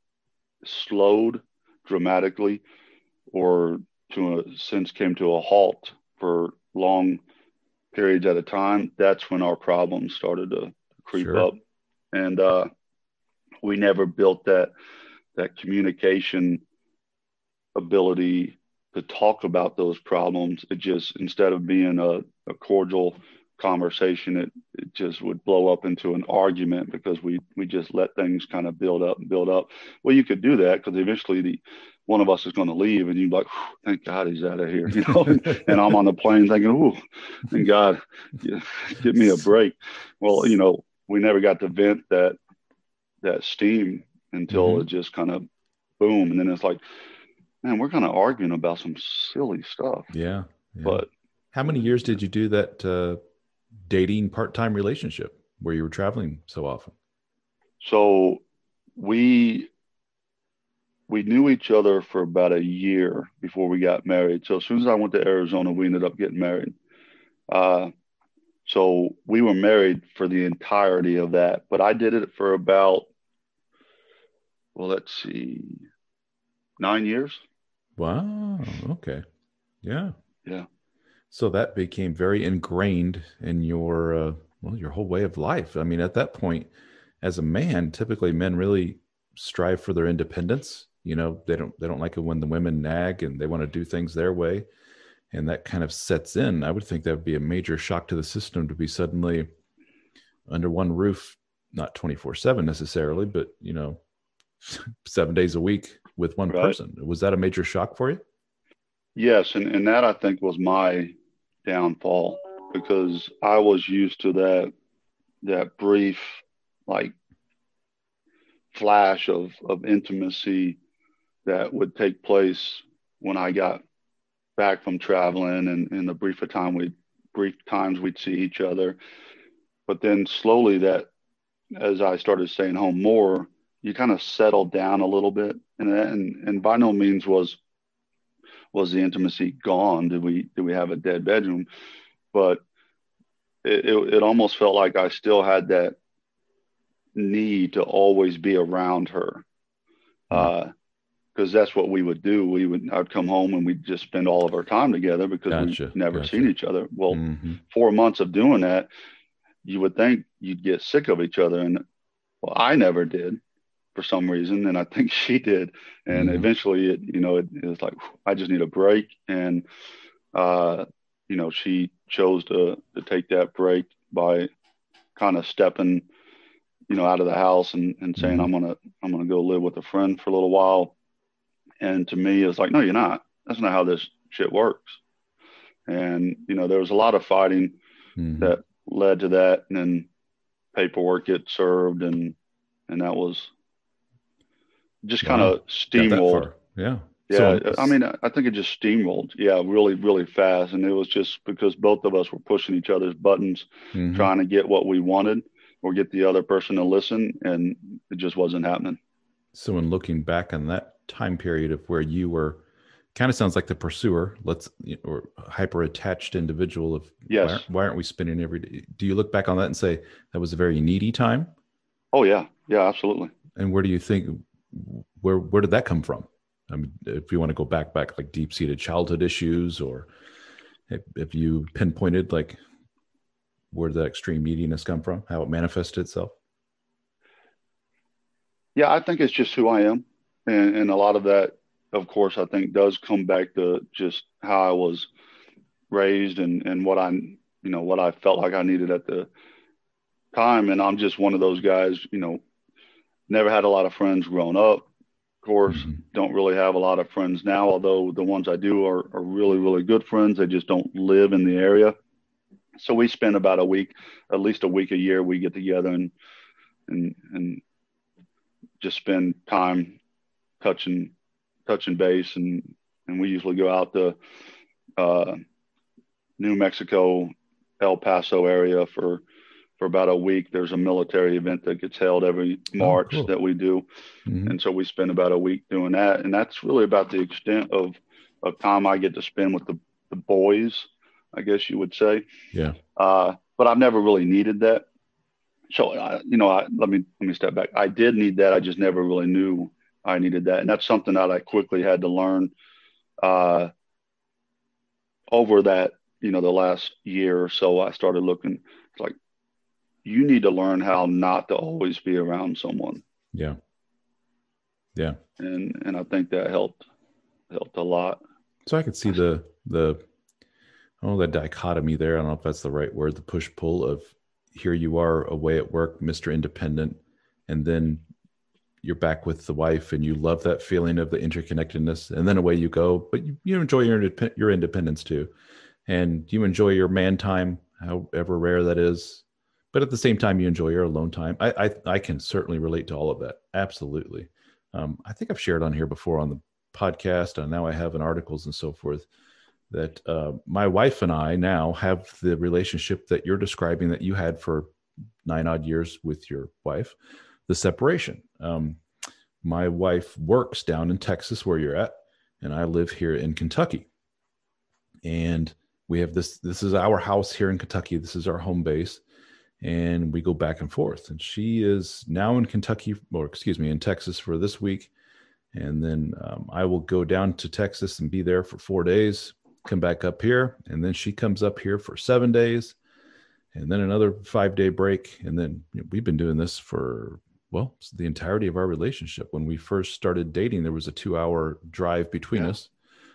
Speaker 2: slowed dramatically or to a sense came to a halt for long periods at a time, that's when our problems started to creep
Speaker 1: sure.
Speaker 2: up. And we never built that communication ability to talk about those problems. It just, instead of being a cordial conversation, it just would blow up into an argument because we just let things kind of build up and build up. Well, you could do that because eventually one of us is going to leave and you're like, thank God he's out of here, and I'm on the plane thinking, oh, thank God, yeah, give me a break. Well, we never got to vent that steam until
Speaker 1: Hmm.
Speaker 2: it just kind of boom. And then it's like, man, we're kind of arguing about some silly stuff.
Speaker 1: Yeah, yeah.
Speaker 2: But
Speaker 1: How many years did you do that dating part-time relationship where you were traveling so often?
Speaker 2: so we we knew each other for about a year before we got married. So as soon as I went to Arizona, we ended up getting married. Uh, so we were married for the entirety of that, but I did it for about, well, let's see, 9 years.
Speaker 1: Wow. Okay. Yeah.
Speaker 2: Yeah.
Speaker 1: So that became very ingrained in your your whole way of life. I mean, at that point, as a man, typically men really strive for their independence. They don't like it when the women nag and they want to do things their way, and that kind of sets in. I would think that would be a major shock to the system to be suddenly under one roof, not 24/7 necessarily, but 7 days a week with one
Speaker 2: Right.
Speaker 1: person. Was that a major shock for you?
Speaker 2: Yes, and that I think was my downfall because I was used to that brief like flash of intimacy that would take place when I got back from traveling and in the brief times we'd see each other. But then slowly that as I started staying home more, you kind of settled down a little bit. And by no means was the intimacy gone. Did we have a dead bedroom? But it almost felt like I still had that need to always be around her.
Speaker 1: Hmm.
Speaker 2: Because that's what we would do. I'd come home and we'd just spend all of our time together because we
Speaker 1: Gotcha.
Speaker 2: never seen
Speaker 1: Gotcha.
Speaker 2: each other. Well,
Speaker 1: Hmm.
Speaker 2: 4 months of doing that, you would think you'd get sick of each other. And well, I never did for some reason. And I think she did. And
Speaker 1: Hmm.
Speaker 2: eventually it was like, I just need a break. And, uh, she chose to take that break by kind of stepping, out of the house and saying,
Speaker 1: Hmm.
Speaker 2: I'm going to go live with a friend for a little while. And to me, it's like, no, you're not. That's not how this shit works. And, there was a lot of fighting
Speaker 1: Hmm.
Speaker 2: that led to that. And then paperwork gets served and that was just kind
Speaker 1: Wow.
Speaker 2: of
Speaker 1: Got that
Speaker 2: steamrolled.
Speaker 1: far. Yeah. So,
Speaker 2: Yeah. I mean, I think it just steamrolled. Yeah. Really, really fast. And it was just because both of us were pushing each other's buttons,
Speaker 1: mhm.
Speaker 2: trying to get what we wanted or get the other person to listen. And it just wasn't happening.
Speaker 1: So in looking back on that time period of where you were, kind of sounds like the pursuer, or hyper attached individual of
Speaker 2: Yes.
Speaker 1: why aren't we spending every day? Do you look back on that and say that was a very needy time?
Speaker 2: Oh, yeah. Yeah, absolutely.
Speaker 1: And where do you think where did that come from? I mean, if you want to go back like deep seated childhood issues, or if you pinpointed like where did that extreme neediness come from, how it manifested itself?
Speaker 2: Yeah, I think it's just who I am. And a lot of that, of course, I think does come back to just how I was raised and what I felt like I needed at the time. And I'm just one of those guys, never had a lot of friends growing up. Of course,
Speaker 1: Hmm.
Speaker 2: don't really have a lot of friends now, although the ones I do are really, really good friends. They just don't live in the area. So we spend about a week, at least a week a year, we get together and just spend time touching touching base and we usually go out to uh, New Mexico, El Paso area for about a week. There's a military event that gets held every
Speaker 1: Oh,
Speaker 2: March
Speaker 1: cool.
Speaker 2: that we do,
Speaker 1: Hmm.
Speaker 2: and so we spend about a week doing that, and that's really about the extent of time I get to spend with the boys, I guess you would say.
Speaker 1: Yeah.
Speaker 2: But I've never really needed that. So let me step back. I did need that. I just never really knew I needed that, and that's something that I quickly had to learn uh, over that. The last year or so, I started looking. It's like you need to learn how not to always be around someone,
Speaker 1: Yeah. Yeah.
Speaker 2: and I think that helped a lot.
Speaker 1: So I could see the the dichotomy there. I don't know if that's the right word, the push pull of here you are away at work, Mr. Independent, and then you're back with the wife and you love that feeling of the interconnectedness, and then away you go. But you enjoy your independence too. And you enjoy your man time, however rare that is. But at the same time, you enjoy your alone time. I can certainly relate to all of that. Absolutely. I think I've shared on here before on the podcast, and now I have in articles and so forth that my wife and I now have the relationship that you're describing that you had for 9 odd years with your wife, the separation. My wife works down in Texas where you're at, and I live here in Kentucky. And we have this is our house here in Kentucky. This is our home base. And we go back and forth. And she is now in Kentucky, or excuse me, in Texas for this week. And then I will go down to Texas and be there for 4 days, come back up here. And then she comes up here for 7 days and then another 5 day break. And then we've been doing this for, well, the entirety of our relationship. When we first started dating, there was a 2 hour drive between
Speaker 2: Yeah,
Speaker 1: us.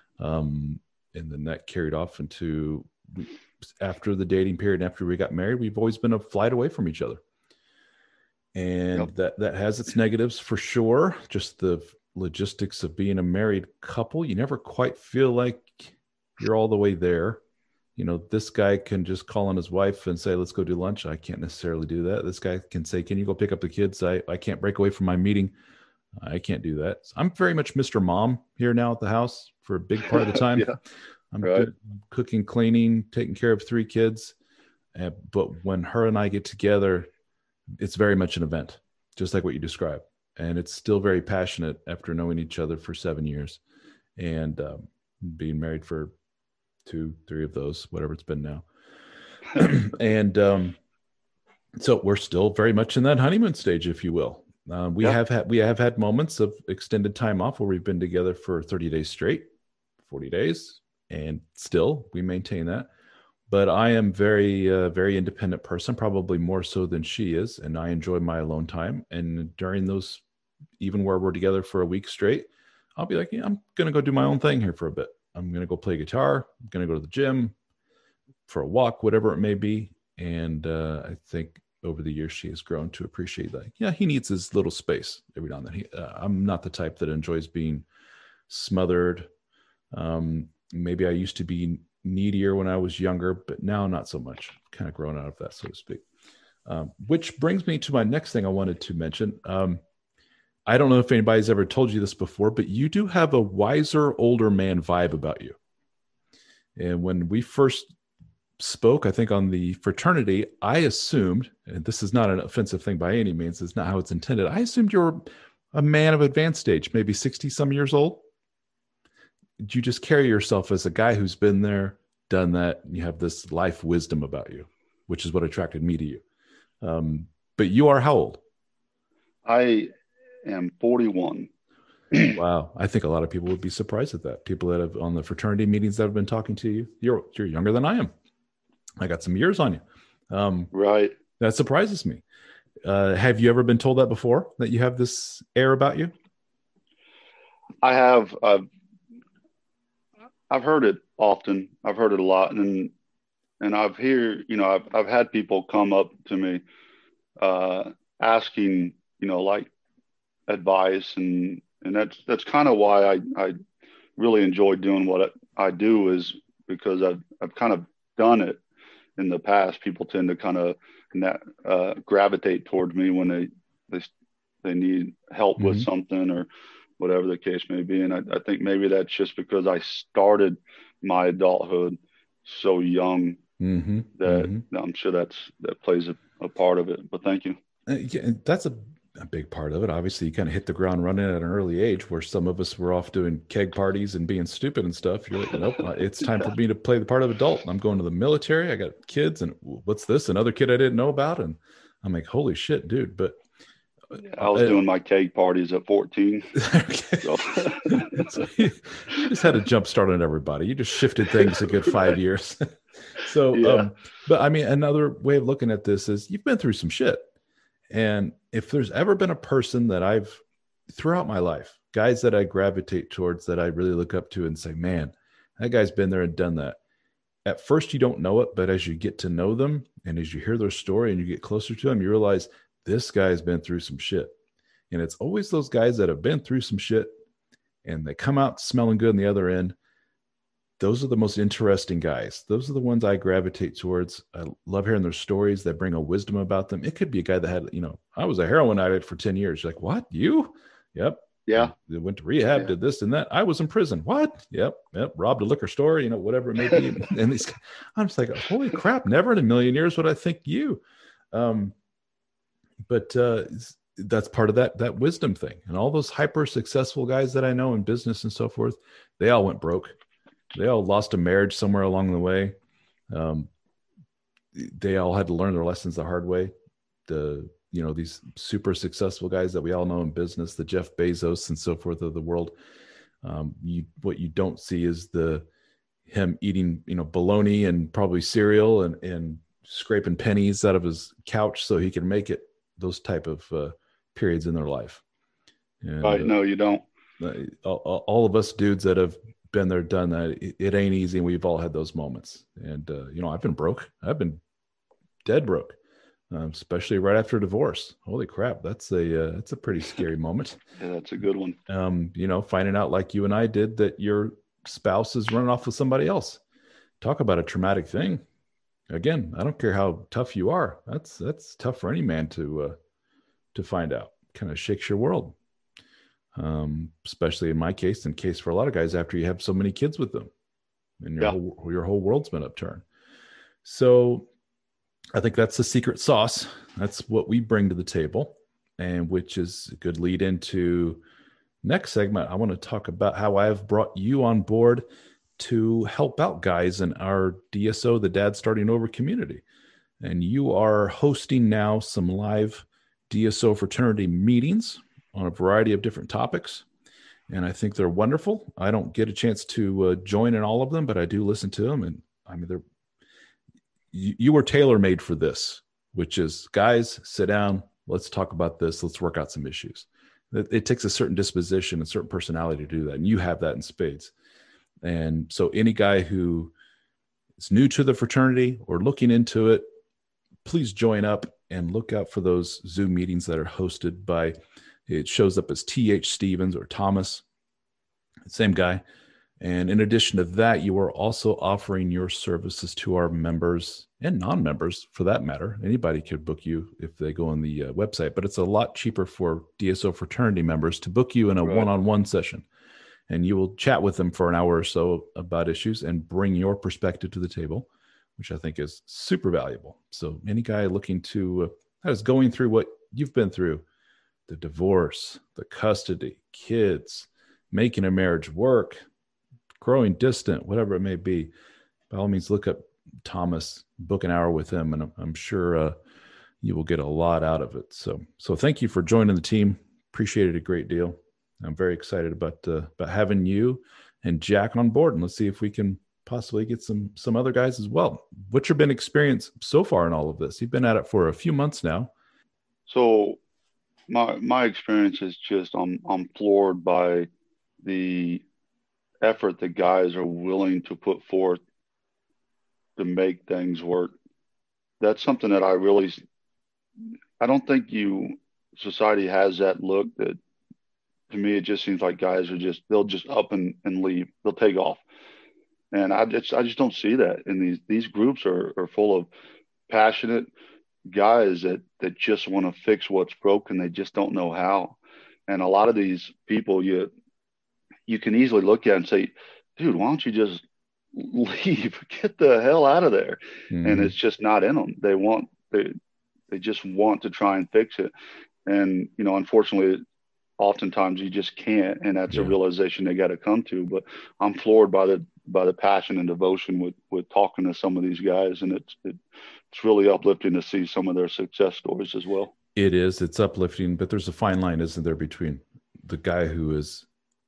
Speaker 1: And then that carried off into after the dating period, after we got married, we've always been a flight away from each other. and
Speaker 2: Yep.
Speaker 1: that has its negatives for sure. Just the logistics of being a married couple, you never quite feel like you're all the way there. This guy can just call on his wife and say, let's go do lunch. I can't necessarily do that. This guy can say, can you go pick up the kids? I can't break away from my meeting. I can't do that. So I'm very much Mr. Mom here now at the house for a big part of the time.
Speaker 2: Yeah.
Speaker 1: I'm
Speaker 2: Right.
Speaker 1: good cooking, cleaning, taking care of three kids. But when her and I get together, it's very much an event, just like what you described. And it's still very passionate after knowing each other for 7 years and being married for 2, 3 of those, whatever it's been now. And so we're still very much in that honeymoon stage, if you will. We
Speaker 2: Yeah.
Speaker 1: have had moments of extended time off where we've been together for 30 days straight, 40 days, and still we maintain that. But I am very independent person, probably more so than she is, and I enjoy my alone time. And during those, even where we're together for a week straight, I'll be like, yeah, I'm gonna go do my own thing here for a bit. I'm gonna go play guitar. I'm gonna go to the gym for a walk, whatever it may be. And I think over the years she has grown to appreciate that. Yeah, he needs his little space every now and then. I'm not the type that enjoys being smothered. Maybe I used to be needier when I was younger, but now not so much. Kind of grown out of that, so to speak. Which brings me to my next thing I wanted to mention. I don't know if anybody's ever told you this before, but you do have a wiser older man vibe about you. And when we first spoke, I think on the fraternity, I assumed, and this is not an offensive thing by any means, it's not how it's intended. I assumed you're a man of advanced age, maybe 60 some years old. You just carry yourself as a guy who's been there, done that. And you have this life wisdom about you, which is what attracted me to you. But you are how old?
Speaker 2: I am 41.
Speaker 1: Wow. I think a lot of people would be surprised at that. People that have on the fraternity meetings that have been talking to you, you're younger than I am. I got some years on you.
Speaker 2: Right.
Speaker 1: That surprises me. Have you ever been told that before, that you have this air about you?
Speaker 2: I have. I've heard it often. I've heard it a lot, and I've had people come up to me asking, like advice, and that's kind of why I really enjoy doing what I do, is because I've kind of done it in the past. People tend to kind of gravitate towards me when they need help with
Speaker 1: Mm-hmm.
Speaker 2: something or whatever the case may be. And I think maybe that's just because I started my adulthood so young
Speaker 1: Mm-hmm.
Speaker 2: that
Speaker 1: Mm-hmm.
Speaker 2: I'm sure that plays a part of it. But thank you.
Speaker 1: Yeah, and that's a big part of it. Obviously, you kind of hit the ground running at an early age, where some of us were off doing keg parties and being stupid and stuff. You're like, nope, it's time for me to play the part of adult. I'm going to the military. I got kids, and what's this? Another kid I didn't know about, and I'm like, holy shit, dude! But
Speaker 2: I was doing my keg parties at 14.
Speaker 1: okay.
Speaker 2: So
Speaker 1: So you just had a jump start on everybody. You just shifted things a good 5 years. So,
Speaker 2: yeah,
Speaker 1: but I mean, another way of looking at this is you've been through some shit. And if there's ever been a person that I've, throughout my life, guys that I gravitate towards, that I really look up to and say, man, that guy's been there and done that. At first, you don't know it, but as you get to know them and as you hear their story and you get closer to them, you realize this guy's been through some shit. And it's always those guys that have been through some shit and they come out smelling good on the other end. Those are the most interesting guys. Those are the ones I gravitate towards. I love hearing their stories that bring a wisdom about them. It could be a guy that had, I was a heroin addict for 10 years. You're like, what? You? Yep.
Speaker 2: yeah,
Speaker 1: They went to rehab,
Speaker 2: yeah.
Speaker 1: did this and that. I was in prison. What? Yep. Robbed a liquor store, whatever it may be. And these, I'm just like, holy crap, never in a million years would I think you. But that's part of that wisdom thing. And all those hyper successful guys that I know in business and so forth, they all went broke. They all lost a marriage somewhere along the way. They all had to learn their lessons the hard way. These super successful guys that we all know in business, the Jeff Bezos and so forth of the world. What you don't see is him eating, bologna and probably cereal and scraping pennies out of his couch so he can make it. Those type of periods in their life. And,
Speaker 2: Right. No, you don't.
Speaker 1: all of us dudes that have been there, done that, it ain't easy. And we've all had those moments. And, I've been broke. I've been dead broke. especially right after divorce. Holy crap, that's a pretty scary moment.
Speaker 2: Yeah, that's a good one.
Speaker 1: Finding out like you and I did that your spouse is running off with somebody else. Talk about a traumatic thing. Again, I don't care how tough you are. That's tough for any man to find out. Kind of shakes your world. Especially in my case, and case for a lot of guys, after you have so many kids with them, and your whole world's been upturned. So I think that's the secret sauce. That's what we bring to the table, and which is a good lead into next segment. I want to talk about how I've brought you on board to help out guys in our DSO, the Dad Starting Over community. And you are hosting now some live DSO fraternity meetings on a variety of different topics. And I think they're wonderful. I don't get a chance to join in all of them, but I do listen to them. And I mean, you were tailor-made for this, which is, guys, sit down. Let's talk about this. Let's work out some issues. It takes a certain disposition and certain personality to do that. And you have that in spades. And so any guy who is new to the fraternity or looking into it, please join up and look out for those Zoom meetings that are hosted by, it shows up as T.H. Stevens or Thomas, same guy. And in addition to that, you are also offering your services to our members and non-members, for that matter. Anybody could book you if they go on the website, but it's a lot cheaper for DSO fraternity members to book you in a one-on-one session. And you will chat with them for an hour or so about issues and bring your perspective to the table, which I think is super valuable. So any guy looking to, that is going through what you've been through, the divorce, the custody, kids, making a marriage work, growing distant, whatever it may be, by all means, look up Thomas, book an hour with him, and I'm sure you will get a lot out of it. So thank you for joining the team. Appreciate it a great deal. I'm very excited about having you and Jack on board, and let's see if we can possibly get some other guys as well. What's your been experience so far in all of this? You've been at it for a few months now.
Speaker 2: So my experience is just I'm floored by the effort that guys are willing to put forth to make things work. That's something that I don't think society has that look. That, to me, it just seems like guys they'll just up and leave. They'll take off. And I just don't see that. And these groups are full of passionate guys that just want to fix what's broken. They just don't know how. And a lot of these people, you can easily look at and say, dude, why don't you just leave? Get the hell out of there. Mm-hmm. And it's just not in them. They just want to try and fix it. And, unfortunately, oftentimes you just can't. And that's a realization they got to come to. But I'm floored by the passion and devotion with talking to some of these guys. And it's really uplifting to see some of their success stories as well.
Speaker 1: It is. It's uplifting, but there's a fine line, isn't there, between the guy who is,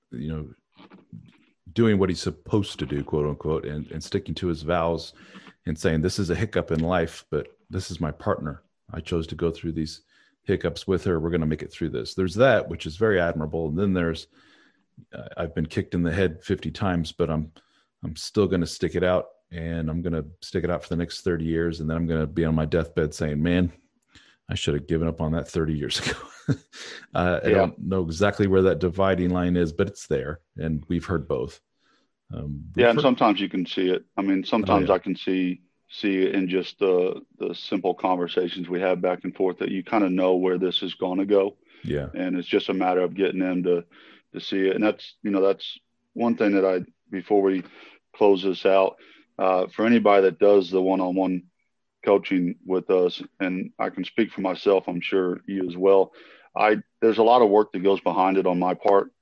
Speaker 1: doing what he's supposed to do, quote unquote, and sticking to his vows and saying, this is a hiccup in life, but this is my partner. I chose to go through these hiccups with her. We're going to make it through this. There's that, which is very admirable. And then there's, I've been kicked in the head 50 times, but I'm still going to stick it out, and I'm going to stick it out for the next 30 years. And then I'm going to be on my deathbed saying, man, I should have given up on that 30 years ago. I don't know exactly where that dividing line is, but it's there. And we've heard both.
Speaker 2: And sometimes you can see it. I mean, sometimes I can see it in just the simple conversations we have back and forth, that you kind of know where this is going to go.
Speaker 1: Yeah.
Speaker 2: And it's just a matter of getting them to see it. And that's one thing that before we close this out, for anybody that does the one-on-one coaching with us, and I can speak for myself, I'm sure you as well, there's a lot of work that goes behind it on my part,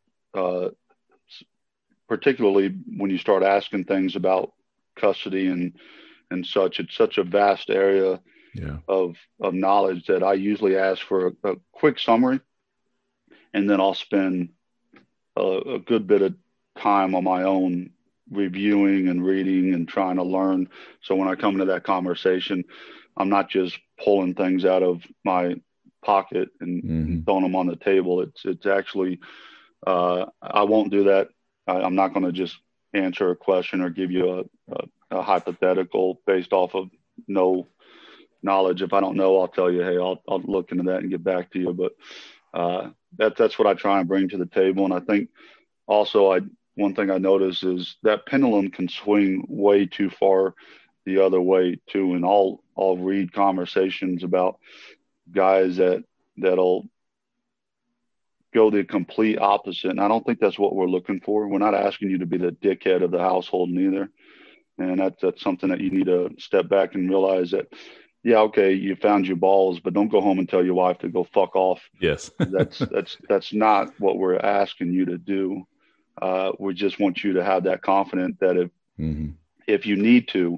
Speaker 2: particularly when you start asking things about custody and such. It's such a vast area of knowledge that I usually ask for a quick summary, and then I'll spend a good bit of time on my own reviewing and reading and trying to learn. So when I come into that conversation, I'm not just pulling things out of my pocket and throwing them on the table. It's actually, I won't do that. I'm not going to just answer a question or give you a hypothetical based off of no knowledge. If I don't know, I'll tell you, hey, I'll look into that and get back to you. But that's what I try and bring to the table. And I think also one thing I notice is that pendulum can swing way too far the other way too. And I'll read conversations about guys that'll go the complete opposite. And I don't think that's what we're looking for. We're not asking you to be the dickhead of the household neither. And that's something that you need to step back and realize that, yeah, okay, you found your balls, but don't go home and tell your wife to go fuck off.
Speaker 1: Yes.
Speaker 2: That's not what we're asking you to do. We just want you to have that confidence that if you need to,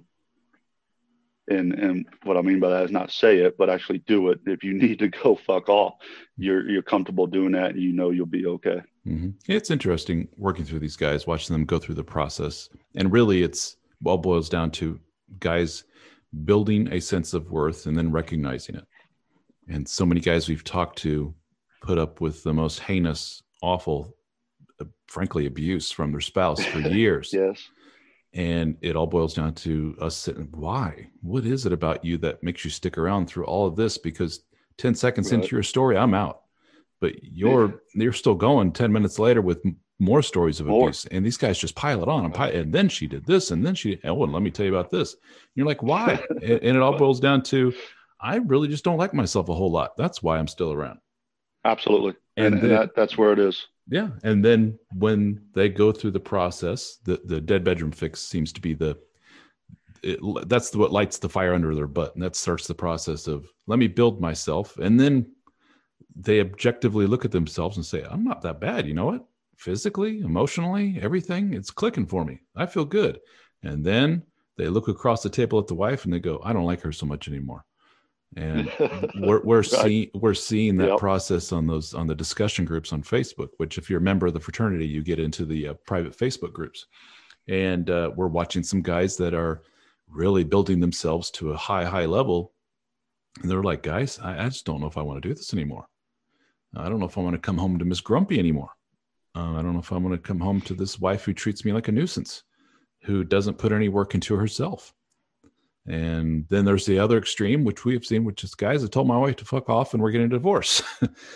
Speaker 2: and what I mean by that is not say it, but actually do it. If you need to go fuck off, you're comfortable doing that, and you know you'll be okay.
Speaker 1: Mm-hmm. It's interesting working through these guys, watching them go through the process, and really, it's all boils down to guys building a sense of worth and then recognizing it. And so many guys we've talked to put up with the most heinous, awful, frankly, abuse from their spouse for years.
Speaker 2: Yes.
Speaker 1: And it all boils down to us sitting, why? What is it about you that makes you stick around through all of this? Because 10 seconds into your story, I'm out. But you're still going 10 minutes later with more stories of abuse. And these guys just pile it on. And then she did this. And then and let me tell you about this. And you're like, why? And it all boils down to, I really just don't like myself a whole lot. That's why I'm still around.
Speaker 2: Absolutely. And that's where it is.
Speaker 1: Yeah. And then when they go through the process, the dead bedroom fix seems to be that's what lights the fire under their butt. And that starts the process of, let me build myself. And then they objectively look at themselves and say, I'm not that bad. You know what? Physically, emotionally, everything, it's clicking for me. I feel good. And then they look across the table at the wife and they go, I don't like her so much anymore. And we're seeing that process on the discussion groups on Facebook, which if you're a member of the fraternity, you get into the private Facebook groups. And we're watching some guys that are really building themselves to a high level. And they're like, guys, I just don't know if I want to do this anymore. I don't know if I want to come home to Miss Grumpy anymore. I don't know if I want to come home to this wife who treats me like a nuisance, who doesn't put any work into herself. And then there's the other extreme, which we have seen, which is guys that told my wife to fuck off and we're getting a divorce.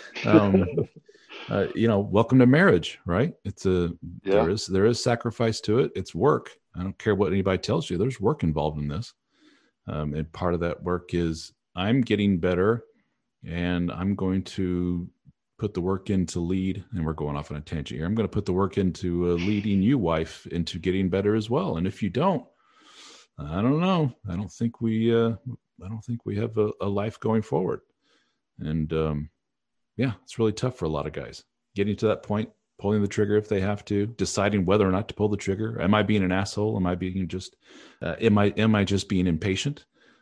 Speaker 1: Welcome to marriage, right? There is sacrifice to it. It's work. I don't care what anybody tells you. There's work involved in this. And part of that work is I'm getting better and I'm going to put the work in to lead, and we're going off on a tangent here. I'm going to put the work into leading you, wife, into getting better as well. And if you don't, I don't know. I don't think we have a life going forward. And it's really tough for a lot of guys getting to that point, pulling the trigger if they have to, deciding whether or not to pull the trigger. Am I being an asshole? Am I being just, am I just being impatient?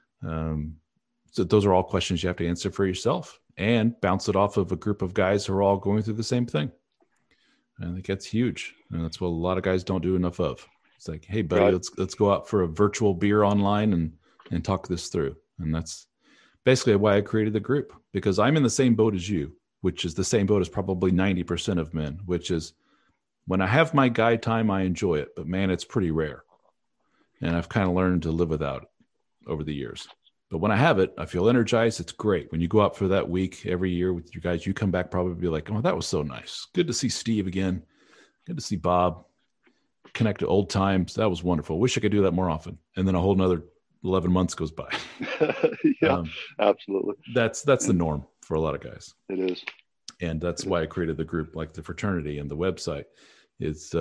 Speaker 1: So those are all questions you have to answer for yourself and bounce it off of a group of guys who are all going through the same thing. I think that's huge. And that's what a lot of guys don't do enough of. It's like, hey, buddy, let's go out for a virtual beer online and talk this through. And that's basically why I created the group, because I'm in the same boat as you, which is the same boat as probably 90% of men, which is when I have my guy time, I enjoy it. But man, it's pretty rare. And I've kind of learned to live without it over the years. But when I have it, I feel energized. It's great. When you go out for that week every year with your guys, you come back probably be like, oh, that was so nice. Good to see Steve again. Good to see Bob. Connect to old times. That was wonderful. Wish I could do that more often. And then a whole another 11 months goes by.
Speaker 2: Absolutely.
Speaker 1: That's the norm for a lot of guys.
Speaker 2: It is.
Speaker 1: And that's why I created the group, like the fraternity and the website. It's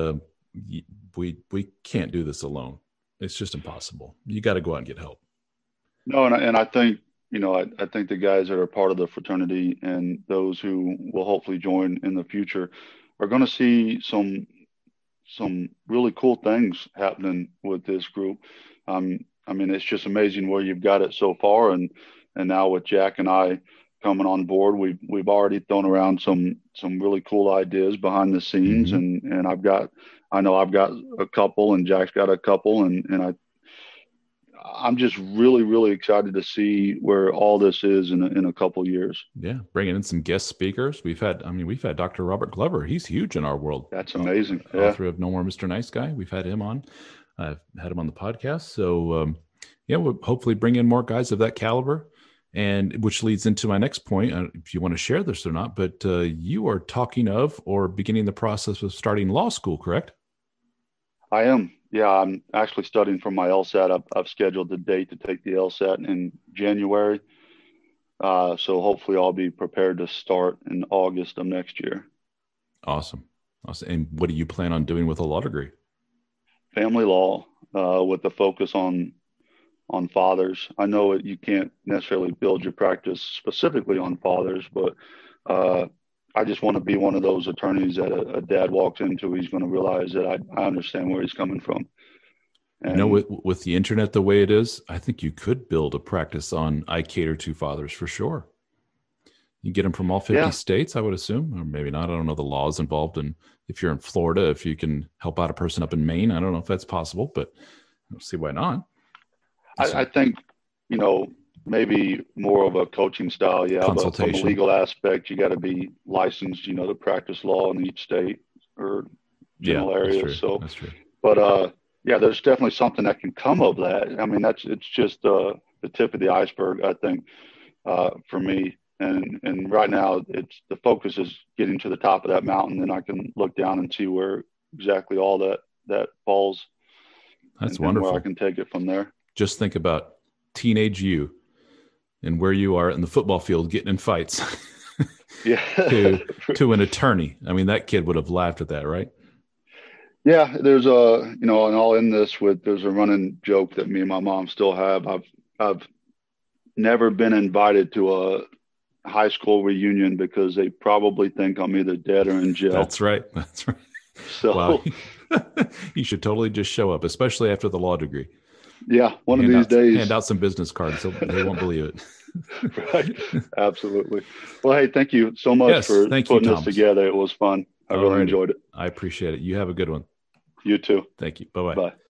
Speaker 1: we can't do this alone. It's just impossible. You got to go out and get help.
Speaker 2: No, and I think, I think the guys that are part of the fraternity and those who will hopefully join in the future are going to see some really cool things happening with this group. I mean, it's just amazing where you've got it so far. And now with Jack and I coming on board, we've already thrown around some really cool ideas behind the scenes. Mm-hmm. And I know I've got a couple and Jack's got a couple, and I'm just really, really excited to see where all this is in a couple years.
Speaker 1: Yeah, bringing in some guest speakers. We've had Dr. Robert Glover. He's huge in our world.
Speaker 2: That's amazing.
Speaker 1: Author of No More Mr. Nice Guy. We've had him on. I've had him on the podcast. So, we'll hopefully bring in more guys of that caliber. And which leads into my next point, if you want to share this or not, but you are talking of or beginning the process of starting law school, correct?
Speaker 2: I am. Yeah, I'm actually studying for my LSAT. I've scheduled the date to take the LSAT in January. So hopefully I'll be prepared to start in August of next year.
Speaker 1: Awesome. Awesome. And what do you plan on doing with a law degree?
Speaker 2: Family law, with the focus on fathers. I know you can't necessarily build your practice specifically on fathers, but uh, I just want to be one of those attorneys that a dad walks into. He's going to realize that I understand where he's coming from.
Speaker 1: You know,
Speaker 2: And
Speaker 1: with the internet the way it is, I think you could build a practice on I cater to fathers for sure. You get them from all 50
Speaker 2: yeah,
Speaker 1: states, I would assume, or maybe not. I don't know the laws involved. And if you're in Florida, if you can help out a person up in Maine, I don't know if that's possible, but I don't see why not. So,
Speaker 2: I think, you know, maybe more of a coaching style. Yeah. But from a
Speaker 1: consultation.
Speaker 2: legal aspect, you got to be licensed, to practice law in each state or
Speaker 1: Yeah,
Speaker 2: general
Speaker 1: that's
Speaker 2: areas.
Speaker 1: true.
Speaker 2: So,
Speaker 1: That's true.
Speaker 2: but yeah, there's definitely something that can come of that. I mean, it's just the tip of the iceberg, I think, for me. And right now, it's the focus is getting to the top of that mountain, and I can look down and see where exactly all that falls,
Speaker 1: That's
Speaker 2: and where I
Speaker 1: wonderful.
Speaker 2: can take it from there.
Speaker 1: Just think about teenage you and where you are in the football field getting in fights
Speaker 2: Yeah,
Speaker 1: to an attorney. I mean, that kid would have laughed at that, right?
Speaker 2: yeah. There's a and I'll end this with there's a running joke that me and my mom still have. I've never been invited to a high school reunion because they probably think I'm either dead or in jail.
Speaker 1: That's right. That's right. Wow.
Speaker 2: So
Speaker 1: You should totally just show up, especially after the law degree.
Speaker 2: yeah, one of
Speaker 1: Hand
Speaker 2: these
Speaker 1: out hand
Speaker 2: days.
Speaker 1: out some business cards so they won't believe
Speaker 2: Right.
Speaker 1: it.
Speaker 2: Absolutely. Well, hey, thank you so much
Speaker 1: Yes,
Speaker 2: for
Speaker 1: thank you,
Speaker 2: putting this
Speaker 1: Thomas.
Speaker 2: together. It was fun. I
Speaker 1: All
Speaker 2: really
Speaker 1: righty.
Speaker 2: enjoyed it.
Speaker 1: I appreciate it. You have a good one.
Speaker 2: You too.
Speaker 1: Thank you. Bye bye.
Speaker 2: Bye.